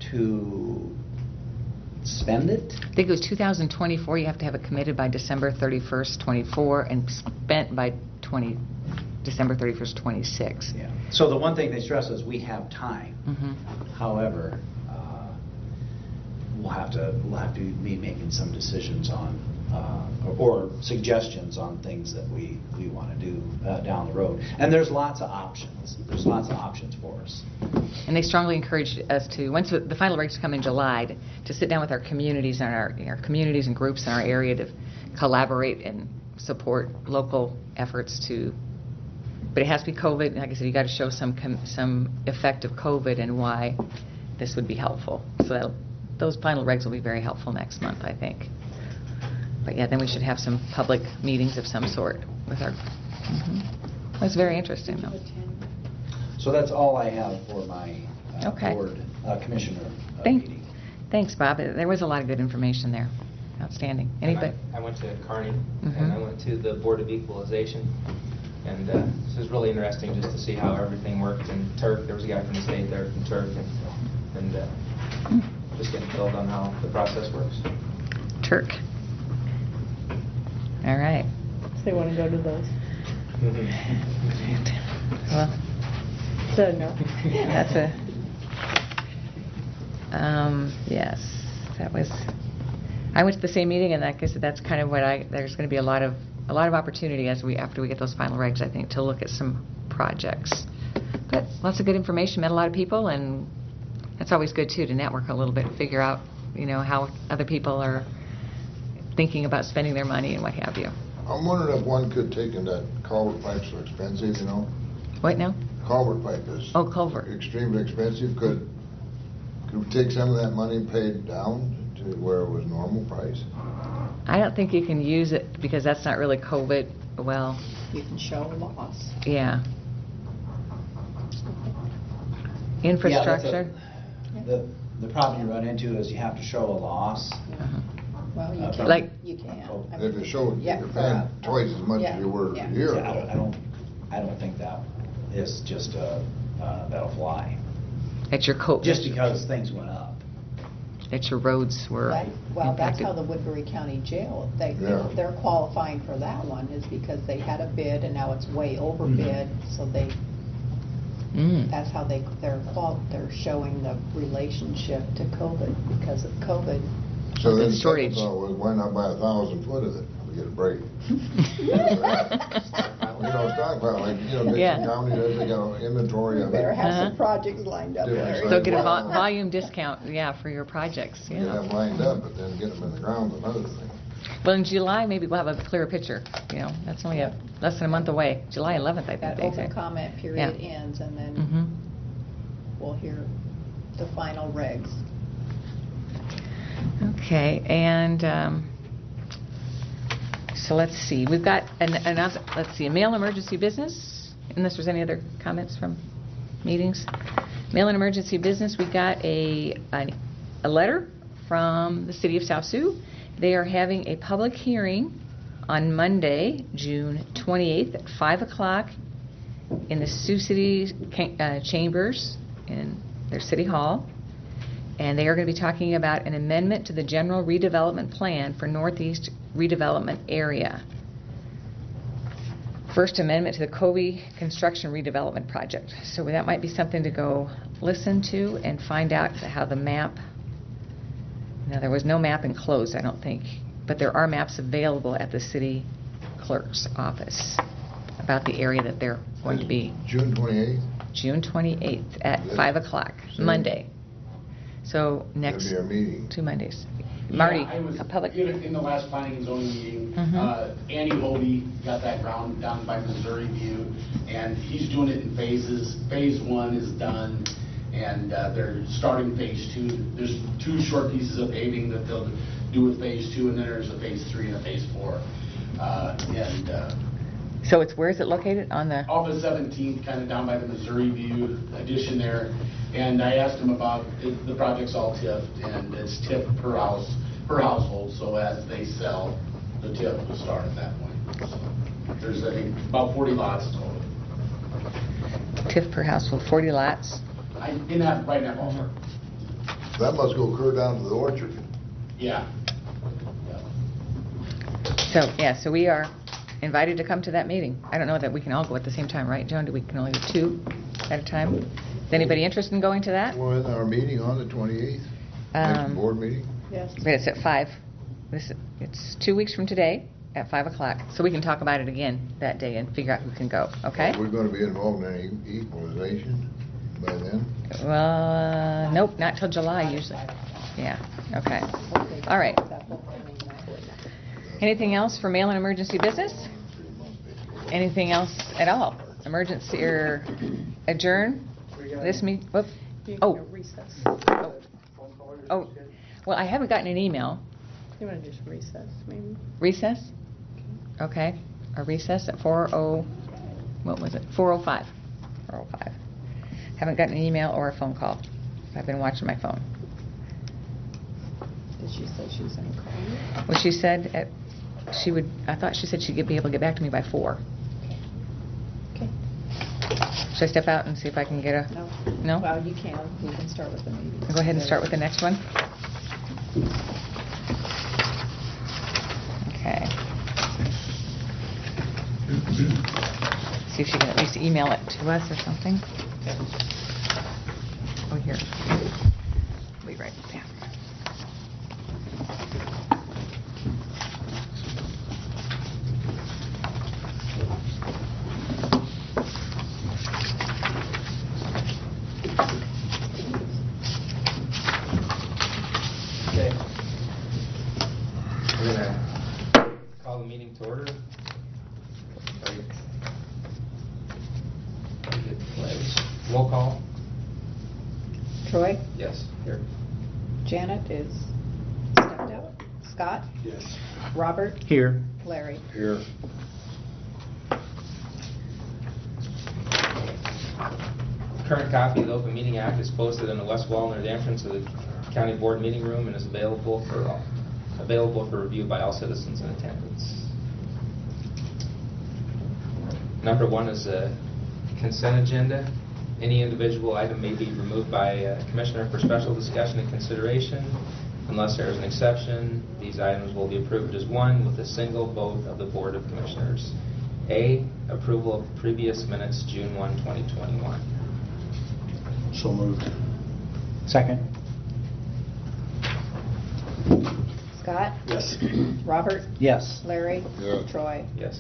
Speaker 2: spend it.
Speaker 6: I think it was 2024. You have to have it committed by December 31st, 24, and spent by December 31st, 26.
Speaker 2: Yeah. So the one thing they stress is we have time. However, we'll have to be making some decisions on or suggestions on things that we want to do down the road. And there's lots of options. There's lots of options for us.
Speaker 6: And they strongly encouraged us to, once the final regs come in July, to sit down with our communities and our communities and groups in our area to collaborate and support local efforts to. But it has to be COVID. Like I said, you got to show some effect of COVID and why this would be helpful. So those final regs will be very helpful next month, I think. But yeah, then we should have some public meetings of some sort with our. That's very interesting, though.
Speaker 2: So that's all I have for my board commissioner meeting.
Speaker 6: Thanks, Bob. There was a lot of good information there. Outstanding. Anybody?
Speaker 9: I went to Kearney, and I went to the Board of Equalization. And this was really interesting just to see how everything worked. And Turk, there was a guy from the state there from Turk, and just getting filled on how the process works.
Speaker 6: Turk. All right.
Speaker 5: So they want to go to those.
Speaker 6: Well,
Speaker 5: So no.
Speaker 6: that's a. Yes, that was. I went to the same meeting, and like I said, that's kind of what there's going to be a lot of opportunity after we get those final regs, I think, to look at some projects. But lots of good information, met a lot of people, and that's always good too, to network a little bit and figure out, how other people are thinking about spending their money and what have you.
Speaker 7: I'm wondering if one could take in that culvert pipes are expensive,
Speaker 6: What now?
Speaker 7: Culvert pipe is.
Speaker 6: Oh, culvert.
Speaker 7: Extremely expensive. Could we take some of that money and pay it down to where it was normal price?
Speaker 6: I don't think you can use it because that's not really COVID. Well,
Speaker 1: You can show loss.
Speaker 6: yeah. Infrastructure.
Speaker 2: The problem you run into is you have to show a loss.
Speaker 1: Well, you can.
Speaker 6: Like-
Speaker 1: You can. I
Speaker 7: If
Speaker 1: mean,
Speaker 7: it showed
Speaker 1: yeah,
Speaker 7: you're paying twice as much
Speaker 1: yeah,
Speaker 7: as you were
Speaker 1: yeah.
Speaker 7: a year
Speaker 2: Yeah,
Speaker 7: ago.
Speaker 2: I don't think that is just that'll fly.
Speaker 6: At your
Speaker 2: Just because things went up.
Speaker 6: That your roads were
Speaker 1: Well, that's
Speaker 6: impacted.
Speaker 1: how the Woodbury County Jail,
Speaker 7: Yeah.
Speaker 1: they're qualifying for that one, is because they had a bid and now it's way over bid, so that's how they're showing the relationship to COVID because of COVID.
Speaker 7: So then the
Speaker 6: Shortage.
Speaker 7: second thought was, why not buy 1,000 foot of it? We get a break. Stockpile, like, Dixon
Speaker 6: Yeah.
Speaker 7: County does, they got an inventory of
Speaker 1: Better
Speaker 7: it.
Speaker 1: have some projects lined up
Speaker 7: Different
Speaker 1: there.
Speaker 6: So get a
Speaker 7: Wow.
Speaker 6: volume discount, for your projects.
Speaker 7: Get them lined up, but then get them in the ground is another thing.
Speaker 6: Well, in July, maybe we'll have a clearer picture. That's only less than a month away. July 11th, I think.
Speaker 1: That
Speaker 6: they
Speaker 1: open
Speaker 6: say.
Speaker 1: comment period
Speaker 6: Yeah.
Speaker 1: ends and then
Speaker 6: Mhm.
Speaker 1: we'll hear the final regs.
Speaker 6: Okay, and so let's see. We've got a mail emergency business, unless there's any other comments from meetings. Mail and emergency business, we got a letter from the City of South Sioux. They are having a public hearing on Monday, June 28th at 5 o'clock in the Sioux City Chambers in their City Hall. And they are going to be talking about an amendment to the general redevelopment plan for Northeast redevelopment area. First amendment to the Covey construction redevelopment project. So that might be something to go listen to and find out how the map. Now, there was no map enclosed, I don't think, but there are maps available at the city clerk's office about the area that they're going to be.
Speaker 7: June 28th?
Speaker 6: June 28th at 5 o'clock,
Speaker 7: Same.
Speaker 6: Monday. So next
Speaker 7: That'd be our meeting.
Speaker 6: 2 Mondays. Marty,
Speaker 4: Yeah, I was
Speaker 6: a public.
Speaker 4: in the last planning and zoning meeting.
Speaker 6: Mhm.
Speaker 4: Andy Hovey got that ground down by Missouri View, and he's doing it in phases. Phase 1 is done, and they're starting phase 2. There's 2 short pieces of paving that they'll do with phase 2, and then there's a phase 3 and a phase 4.
Speaker 6: So where is it located? On the...
Speaker 4: Off of 17th, kind of down by the Missouri View addition there. And I asked him about, the project's all tipped, and it's tipped per household, so as they sell, the tip will start at that point. So there's, I think, about 40 lots total.
Speaker 6: TIF per household, 40 lots.
Speaker 4: Right in that ballpark.
Speaker 7: That must go clear down to the orchard.
Speaker 4: Yeah.
Speaker 6: So we are invited to come to that meeting. I don't know that we can all go at the same time, right, Joan? We can only do 2 at a time. Is anybody interested in going to that?
Speaker 7: Well, in our meeting on the 28th, next board meeting.
Speaker 5: Yes.
Speaker 6: But it's at 5. It's 2 weeks from today at 5 o'clock. So we can talk about it again that day and figure out who can go, okay?
Speaker 7: We're going to be involved in any equalization by then?
Speaker 6: Well, nope, not till July usually. Yeah, okay. All right. Anything else for mail and emergency business? Anything else at all? Emergency or adjourn this meeting? Whoop. Oh.
Speaker 5: Recess.
Speaker 6: Oh. Well, I haven't gotten an email.
Speaker 5: You want to just recess, maybe?
Speaker 6: Recess? Okay. A recess at 4:05. 4:05. Haven't gotten an email or a phone call. I've been watching my phone.
Speaker 5: Did she say she was going to call you?
Speaker 6: Well, she said I thought she said she'd be able to get back to me by 4.
Speaker 5: Okay.
Speaker 6: Should I step out and see if I can get a...
Speaker 5: No.
Speaker 6: No?
Speaker 5: Well, you can. We can start with the meeting.
Speaker 6: Go ahead and start with the next one. Okay. See if she can at least email it to us or something. Oh, here. Be right back.
Speaker 9: Okay. We're gonna call the meeting to order. Roll call.
Speaker 1: Troy?
Speaker 9: Yes, here.
Speaker 1: Janet is stepped out. Scott?
Speaker 3: Yes.
Speaker 1: Robert?
Speaker 2: Here.
Speaker 1: Larry?
Speaker 7: Here.
Speaker 9: Current copy of the Open Meeting Act is posted on the west wall near the entrance of the county board meeting room and is available for review by all citizens in attendance. Number 1 is a consent agenda. Any individual item may be removed by a commissioner for special discussion and consideration. Unless there is an exception, these items will be approved as one with a single vote of the Board of Commissioners. A, approval of previous minutes, June 1, 2021.
Speaker 3: So moved.
Speaker 2: Second.
Speaker 1: Scott?
Speaker 3: Yes.
Speaker 1: Robert?
Speaker 2: Yes.
Speaker 1: Larry?
Speaker 7: Yes.
Speaker 1: Troy?
Speaker 9: Yes.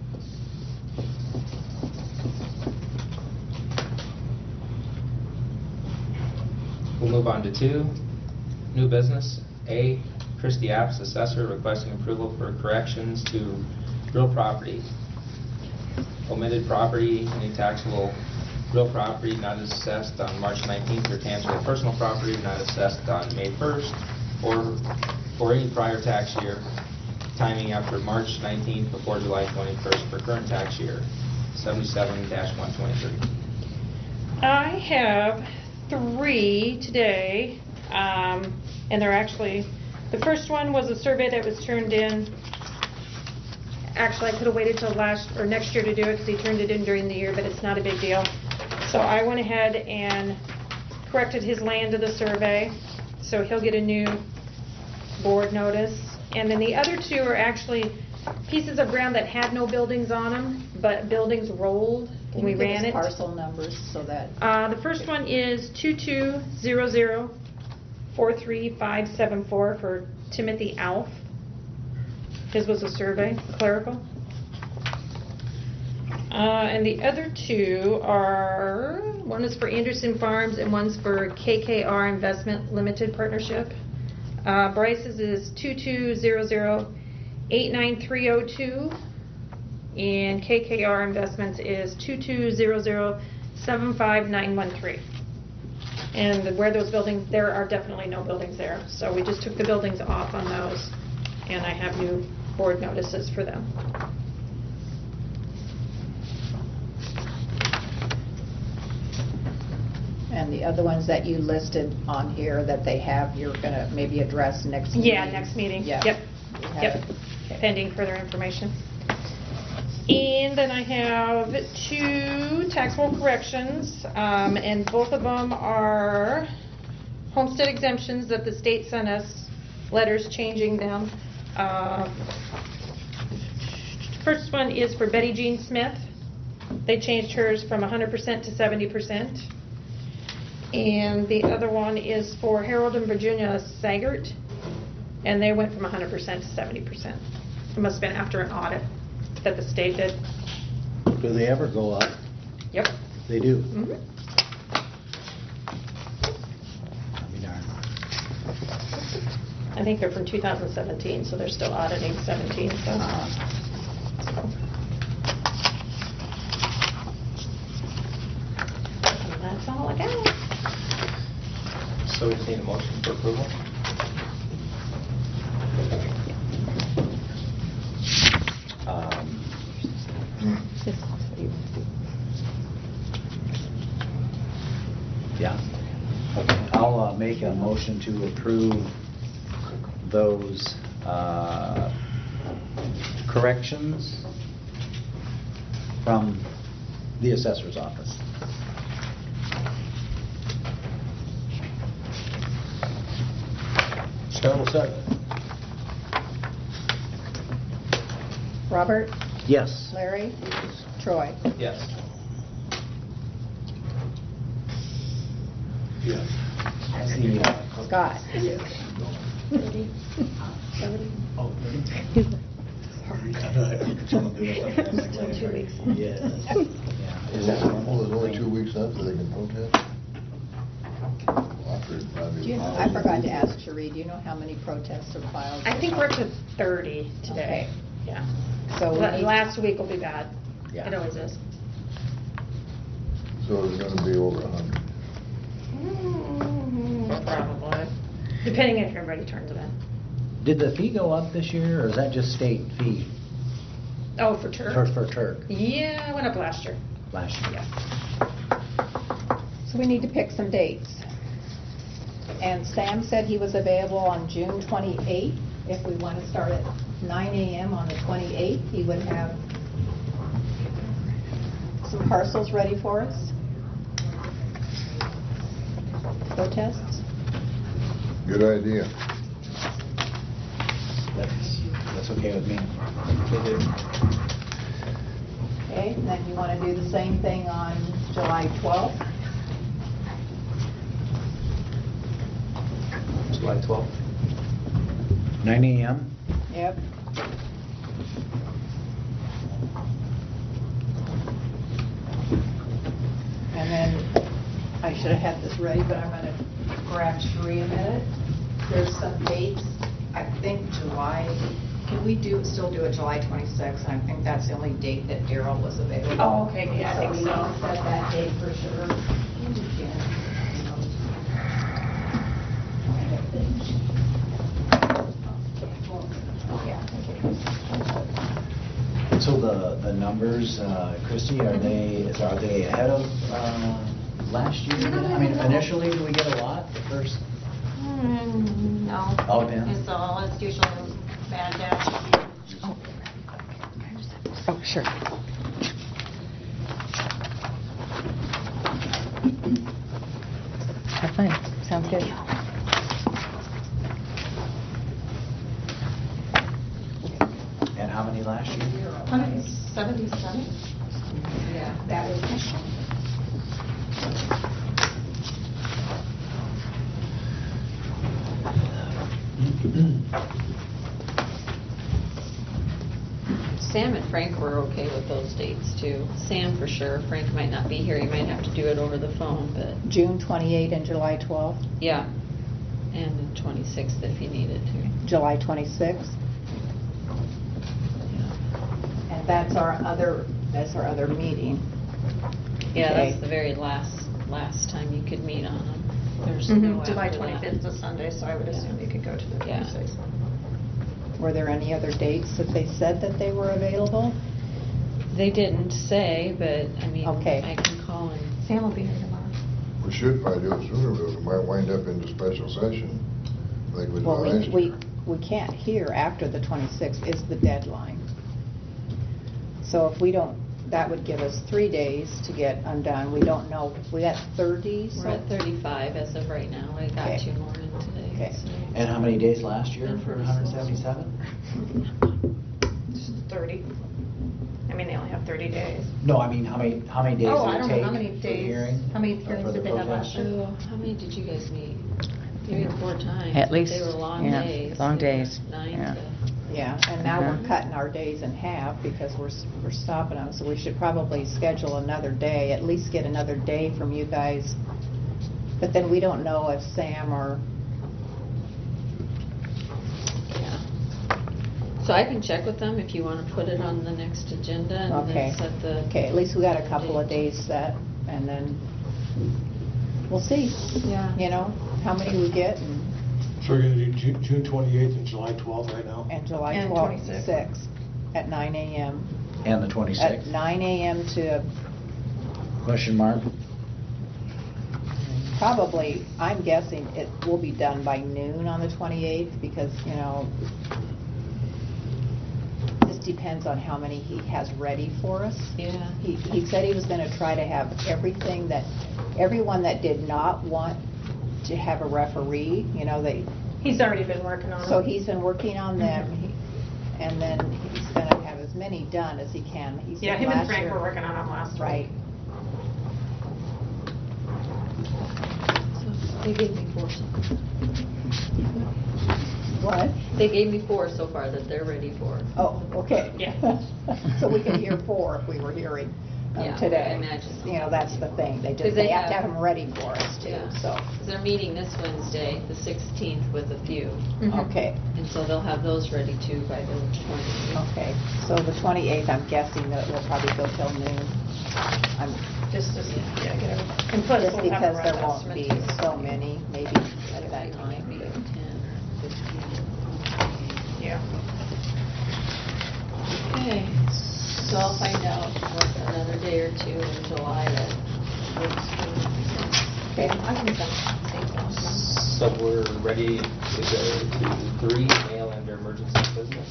Speaker 9: We'll move on to 2, new business. A, Christie Apps, assessor, requesting approval for corrections to real property. Omitted property, any taxable real property not assessed on March 19th or tangible personal property not assessed on May 1st or for any prior tax year, timing after March 19th before July 21st for current tax year, 77-123.
Speaker 12: I have 3 today, and they're actually, the first one was a survey that was turned in. Actually, I could have waited till next year to do it because he turned it in during the year, but it's not a big deal. So I went ahead and corrected his land to the survey, so he'll get a new board notice. And then the other 2 are actually pieces of ground that had no buildings on them, but buildings rolled when we ran it.
Speaker 1: Parcel numbers so that...
Speaker 12: The first one is 2200-43574 for Timothy Alf. His was a survey, clerical. And the other 2 are, one is for Anderson Farms and one's for KKR Investment Limited Partnership. Bryce's is 2200-89302, and KKR Investments is 2200-75913. And where those buildings, there are definitely no buildings there. So we just took the buildings off on those, and I have new board notices for them.
Speaker 1: And the other ones that you listed on here that they have, you're going to maybe address next meeting?
Speaker 12: Yeah, next meeting.
Speaker 1: Yeah.
Speaker 12: Yep.
Speaker 1: You have
Speaker 12: Yep.
Speaker 1: it. Okay.
Speaker 12: Pending further information. And then I have 2 taxable corrections, and both of them are homestead exemptions that the state sent us, letters changing them. First one is for Betty Jean Smith. They changed hers from 100% to 70%. And the other one is for Harold and Virginia Sagert, and they went from 100% to 70%. It must have been after an audit that the state did.
Speaker 2: Do they ever go up?
Speaker 12: Yep.
Speaker 2: They do.
Speaker 12: Mhm.
Speaker 2: I'll be darned.
Speaker 12: I think they're from 2017, so they're still auditing 17. So. And that's all I got.
Speaker 9: So we just need a motion for approval?
Speaker 2: Yeah. Okay. I'll make a motion to approve those corrections from the assessor's office.
Speaker 3: Scott will second.
Speaker 1: Robert?
Speaker 2: Yes.
Speaker 1: Larry? Troy?
Speaker 9: Yes.
Speaker 3: Yes.
Speaker 1: Scott?
Speaker 3: Oh,
Speaker 12: Still 2 weeks.
Speaker 2: Yes. Yeah. Is that
Speaker 7: Well,
Speaker 2: normal?
Speaker 7: there's only 2 weeks left, so they can protest?
Speaker 1: Do you know, I forgot to ask Cherie, do you know how many protests are filed?
Speaker 12: I think we're up to 30 today.
Speaker 1: Okay.
Speaker 12: Yeah.
Speaker 1: So we need-
Speaker 12: Last week will be bad.
Speaker 2: Yeah.
Speaker 12: It always is.
Speaker 7: So it's gonna be over 100.
Speaker 12: Probably. Depending if everybody turns it in.
Speaker 2: Did the fee go up this year, or is that just state fee
Speaker 12: Oh, for Turk?
Speaker 2: for Turk
Speaker 12: Yeah, it went up last year.
Speaker 2: last year?
Speaker 12: Yeah.
Speaker 1: So we need to pick some dates. And Sam said he was available on June 28th. If we want to start at 9 a.m. on the 28th, he would have some parcels ready for us. Protests?
Speaker 7: Good idea.
Speaker 2: That's okay with me.
Speaker 1: Okay, and then you want to do the same thing on July 12th?
Speaker 9: July 12th.
Speaker 2: 9 a.m.?
Speaker 1: Yep. And then, I should have had this ready, but I'm going to grab Cherie a minute. There's some dates, I think July, can we still do it July 26th? And I think that's the only date that Daryl was available.
Speaker 12: Oh, okay, yeah, I think
Speaker 1: we need
Speaker 12: so.
Speaker 1: to set that date for sure.
Speaker 2: So the numbers, Christie, are they ahead of last year? I mean, initially, do we get a lot the first?
Speaker 13: No.
Speaker 2: All depends.
Speaker 13: It's usually bad dash.
Speaker 6: Oh, sure. Have fun. Sounds good.
Speaker 2: And how many last year?
Speaker 13: 177?
Speaker 1: Yeah, that was.
Speaker 14: Sam and Frank were okay with those dates too. Sam for sure. Frank might not be here. He might have to do it over the phone, but
Speaker 1: June 28th and July 12th.
Speaker 14: yeah. And the 26th if you needed to.
Speaker 1: July 26th. And that's our other meeting.
Speaker 14: Yeah,
Speaker 1: Okay.
Speaker 14: that's the very last time you could meet on them. There's no
Speaker 13: July
Speaker 14: after that.
Speaker 13: 25th is Sunday, so I would assume you could go to the
Speaker 14: Yeah.
Speaker 13: 26th.
Speaker 1: Were there any other dates that they said that they were available?
Speaker 14: They didn't say, but I mean,
Speaker 1: Okay.
Speaker 14: I can call and.
Speaker 13: Sam will be here tomorrow.
Speaker 7: We should probably do it sooner, but we might wind up into special session, like we did
Speaker 1: Well,
Speaker 7: last
Speaker 1: we
Speaker 7: year.
Speaker 1: can't hear after the 26th is the deadline. So if we don't, that would give us 3 days to get undone. We don't know, we got 30?
Speaker 14: We're at 35 as of right now. I got
Speaker 1: Okay.
Speaker 14: 2 more in today.
Speaker 1: Okay.
Speaker 14: so-
Speaker 2: And how many days last year for 177?
Speaker 12: Just 30. I mean, they only have 30 days.
Speaker 2: No, I mean, how many days
Speaker 13: Oh, I
Speaker 2: did it
Speaker 13: don't know
Speaker 2: take
Speaker 13: how many
Speaker 2: for the
Speaker 13: days,
Speaker 2: hearing?
Speaker 13: how many
Speaker 2: Or for
Speaker 13: hearings
Speaker 2: the
Speaker 13: did they have last
Speaker 2: protest?
Speaker 13: year?
Speaker 14: So, how many did you guys meet? 3 or 4 times.
Speaker 6: At
Speaker 14: but
Speaker 6: least,
Speaker 14: They were long
Speaker 6: yeah,
Speaker 14: days.
Speaker 6: long
Speaker 14: They were
Speaker 6: days,
Speaker 14: 9
Speaker 6: yeah.
Speaker 14: to.
Speaker 1: Yeah, and now we're
Speaker 6: Mhm.
Speaker 1: cutting our days in half because we're stopping them. So we should probably schedule another day, at least get another day from you guys. But then we don't know if Sam or,
Speaker 14: Yeah. So I can check with them if you want to put it on the next agenda and
Speaker 1: okay.
Speaker 14: then set the.
Speaker 1: Okay, at least we got a couple of days set and then we'll see.
Speaker 14: Yeah.
Speaker 1: You know, how many we get
Speaker 3: So we're gonna do June 28th and July 12th right now?
Speaker 1: and July
Speaker 13: And
Speaker 1: 26th at 9 a.m.
Speaker 2: And the
Speaker 1: At
Speaker 2: 26th?
Speaker 1: 9 a.m. to
Speaker 2: Question mark?
Speaker 1: probably, I'm guessing it will be done by noon on the 28th because, you know, this depends on how many he has ready for us.
Speaker 14: Yeah.
Speaker 1: He said he was going to try to have everyone that did not want to have a referee, you know,
Speaker 12: He's already been working on it.
Speaker 1: so he's been working on them, and then he's going to have as many done as he can. He said
Speaker 12: Yeah, him and
Speaker 1: last
Speaker 12: Frank
Speaker 1: year-
Speaker 12: were working on them last week.
Speaker 1: Right.
Speaker 14: They gave me 4 so far.
Speaker 1: What?
Speaker 14: They gave me 4 so far that they're ready for.
Speaker 1: Oh, okay.
Speaker 12: Yeah.
Speaker 1: So we could hear 4 if we were hearing
Speaker 14: Yeah,
Speaker 1: today.
Speaker 14: I imagine.
Speaker 1: You know, that's the thing. They
Speaker 14: 'Cause they
Speaker 1: have to
Speaker 14: have-
Speaker 1: have them ready for us too,
Speaker 14: Yeah.
Speaker 1: so,
Speaker 14: 'Cause they're meeting this Wednesday, the 16th, with a few.
Speaker 1: okay.
Speaker 14: And so they'll have those ready too by the 20th.
Speaker 1: Okay, so the 28th, I'm guessing that we'll probably go till noon. I'm
Speaker 12: Just, yeah, get everything. And plus,
Speaker 1: Just
Speaker 12: we'll have a
Speaker 1: because there
Speaker 12: rough
Speaker 1: won't be
Speaker 12: estimate.
Speaker 1: so many, maybe at that time.
Speaker 14: Maybe 10 or 15.
Speaker 12: Yeah.
Speaker 14: Okay, so I'll find out what another day or 2 in July that works for me.
Speaker 1: Okay.
Speaker 14: I can send
Speaker 9: So we're ready to go to 3, mail under emergency business.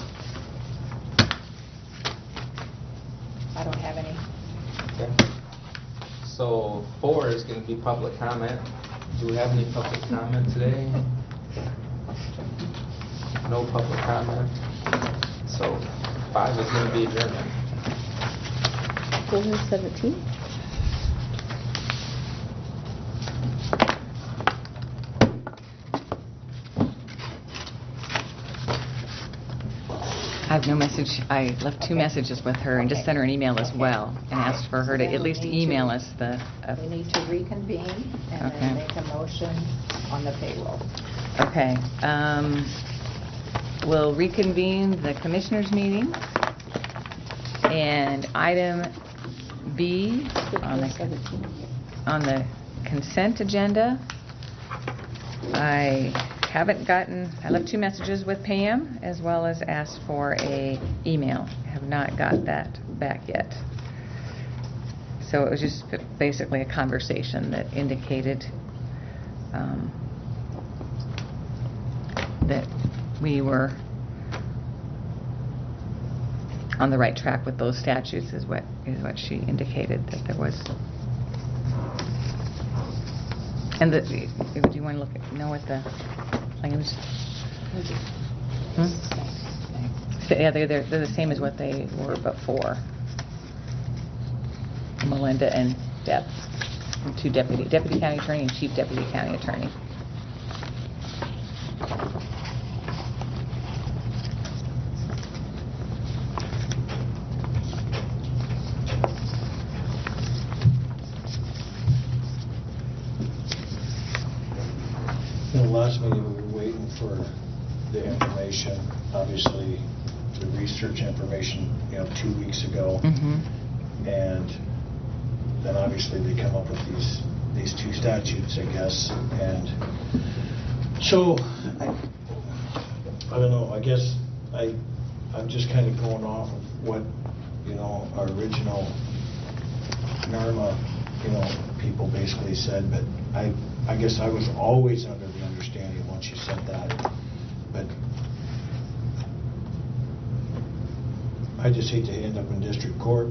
Speaker 1: I don't have any.
Speaker 9: Okay. So 4 is going to be public comment. Do we have any public comment today? No public comment. So 5 is going to be adjournment.
Speaker 5: October 17th?
Speaker 6: I have no message. I left 2 messages with her and just sent her an email as well and asked for her to at least email us the.
Speaker 1: We need to reconvene and
Speaker 6: Okay.
Speaker 1: then make a motion on the payroll.
Speaker 6: Okay. We'll reconvene the commissioners' meeting. And item B on the consent agenda, I left 2 messages with Pam as well as asked for a email. Have not got that back yet. So it was just basically a conversation that indicated that we were on the right track with those statutes is what she indicated that there was. And do you want to know what the language? Yeah, they're the same as what they were before. Melinda and Deb, 2 deputy county attorney and chief deputy county attorney.
Speaker 3: In the last meeting, we were waiting for the information, obviously, the research information, 2 weeks ago. And then obviously they come up with these two statutes, I guess. And so, I don't know, I guess I'm just kind of going off of what, our original NARMA, people basically said, but I guess I was always under the understanding once you said that, but I just hate to end up in district court.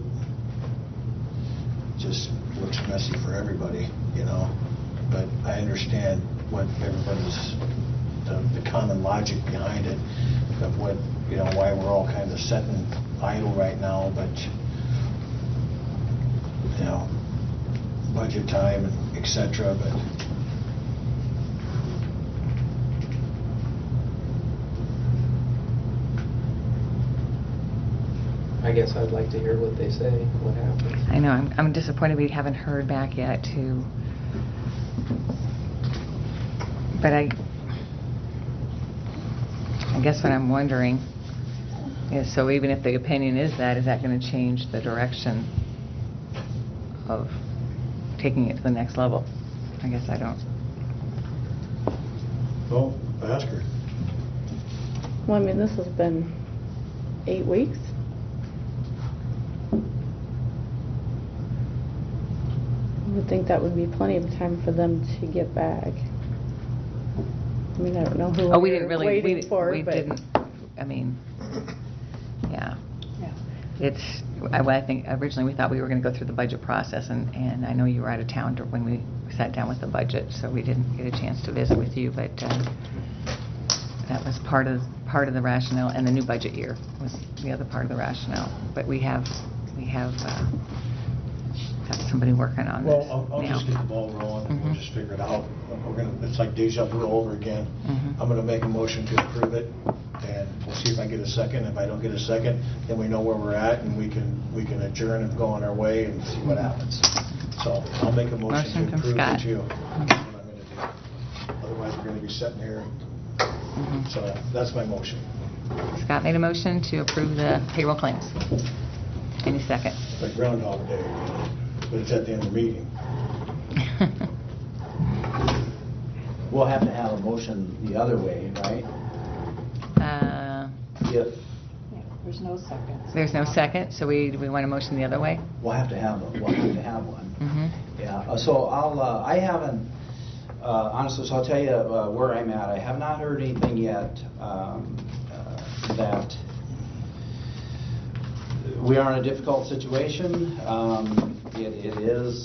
Speaker 3: Just looks messy for everybody, but I understand what everybody's, the common logic behind it, of what, why we're all kind of sitting idle right now, but, budget time, and et cetera, but
Speaker 9: I guess I'd like to hear what they say, what happens.
Speaker 6: I know, I'm disappointed we haven't heard back yet, too. But I guess what I'm wondering is, so even if the opinion is that going to change the direction of taking it to the next level? I guess I don't.
Speaker 3: well, ask her.
Speaker 5: Well, I mean, this has been 8 weeks. I would think that would be plenty of time for them to get back. I mean, I don't know who
Speaker 6: We didn't really,
Speaker 5: waiting for,
Speaker 6: we
Speaker 5: but
Speaker 6: didn't, I mean, yeah. It's, I think originally we thought we were going to go through the budget process, and I know you were out of town when we sat down with the budget, so we didn't get a chance to visit with you, but that was part of the rationale, and the new budget year was the other part of the rationale. But we have got somebody working on this.
Speaker 3: Well, I'll just get the ball rolling, and we'll just figure it out. It's like deja vu all over again. I'm going to make a motion to approve it, and we'll see if I get a second. If I don't get a second, then we know where we're at, and we can adjourn and go on our way and see what happens. So I'll make a motion to approve it too. That's what I'm going to do. Otherwise, we're going to be sitting here. So that's my motion.
Speaker 6: Scott made a motion to approve the payroll claims. Any second?
Speaker 3: It's like Groundhog Day, but it's at the end of the meeting.
Speaker 2: We'll have to have a motion the other way, right? If
Speaker 14: There's no second.
Speaker 6: There's no second, so we want a motion the other way?
Speaker 2: we'll have to have one. Yeah. So I haven't honestly. So I'll tell you where I'm at. I have not heard anything yet that we are in a difficult situation. It is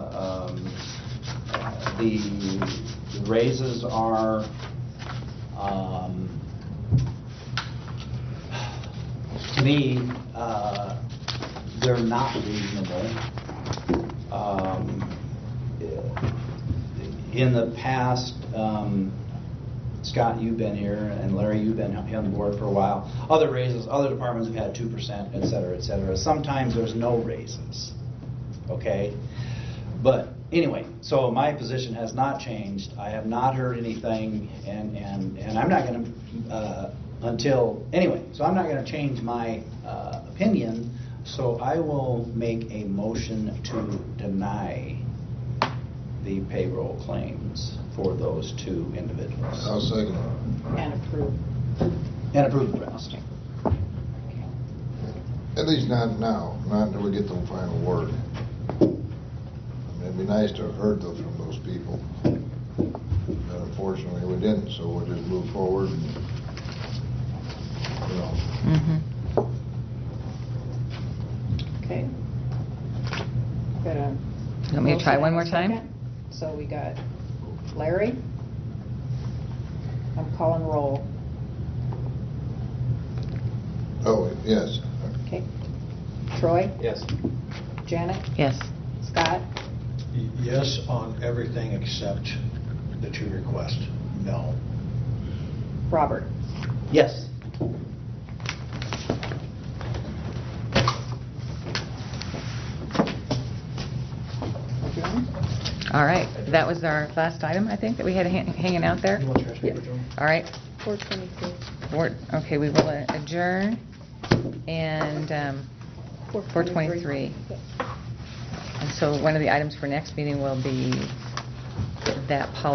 Speaker 2: the raises are. To me, they're not reasonable. In the past, Scott, you've been here, and Larry, you've been on the board for a while. Other raises, other departments have had 2%, et cetera, et cetera. Sometimes there's no raises, okay? But anyway, so my position has not changed. I have not heard anything, and I'm not going to so I'm not going to change my opinion. So I will make a motion to deny the payroll claims for those two individuals.
Speaker 7: I'll second it.
Speaker 14: And approve.
Speaker 2: And approve the rest.
Speaker 7: At least not now, not until we get the final word. I mean, it'd be nice to have heard those from those people. But unfortunately, we didn't, so we'll just move forward and,
Speaker 14: Okay. Got a
Speaker 6: You want me to try one more time?
Speaker 14: second. So we got Larry. I'm calling roll.
Speaker 7: Oh, yes.
Speaker 14: Okay. Troy?
Speaker 9: Yes.
Speaker 14: Janet?
Speaker 6: Yes.
Speaker 14: Scott?
Speaker 3: Yes on everything except the two requests. No.
Speaker 14: Robert?
Speaker 2: Yes.
Speaker 6: All right, that was our last item, I think, that we had hanging out there. All right.
Speaker 5: 423.
Speaker 6: Okay, we will adjourn, and 4:23. And so one of the items for next meeting will be that policy.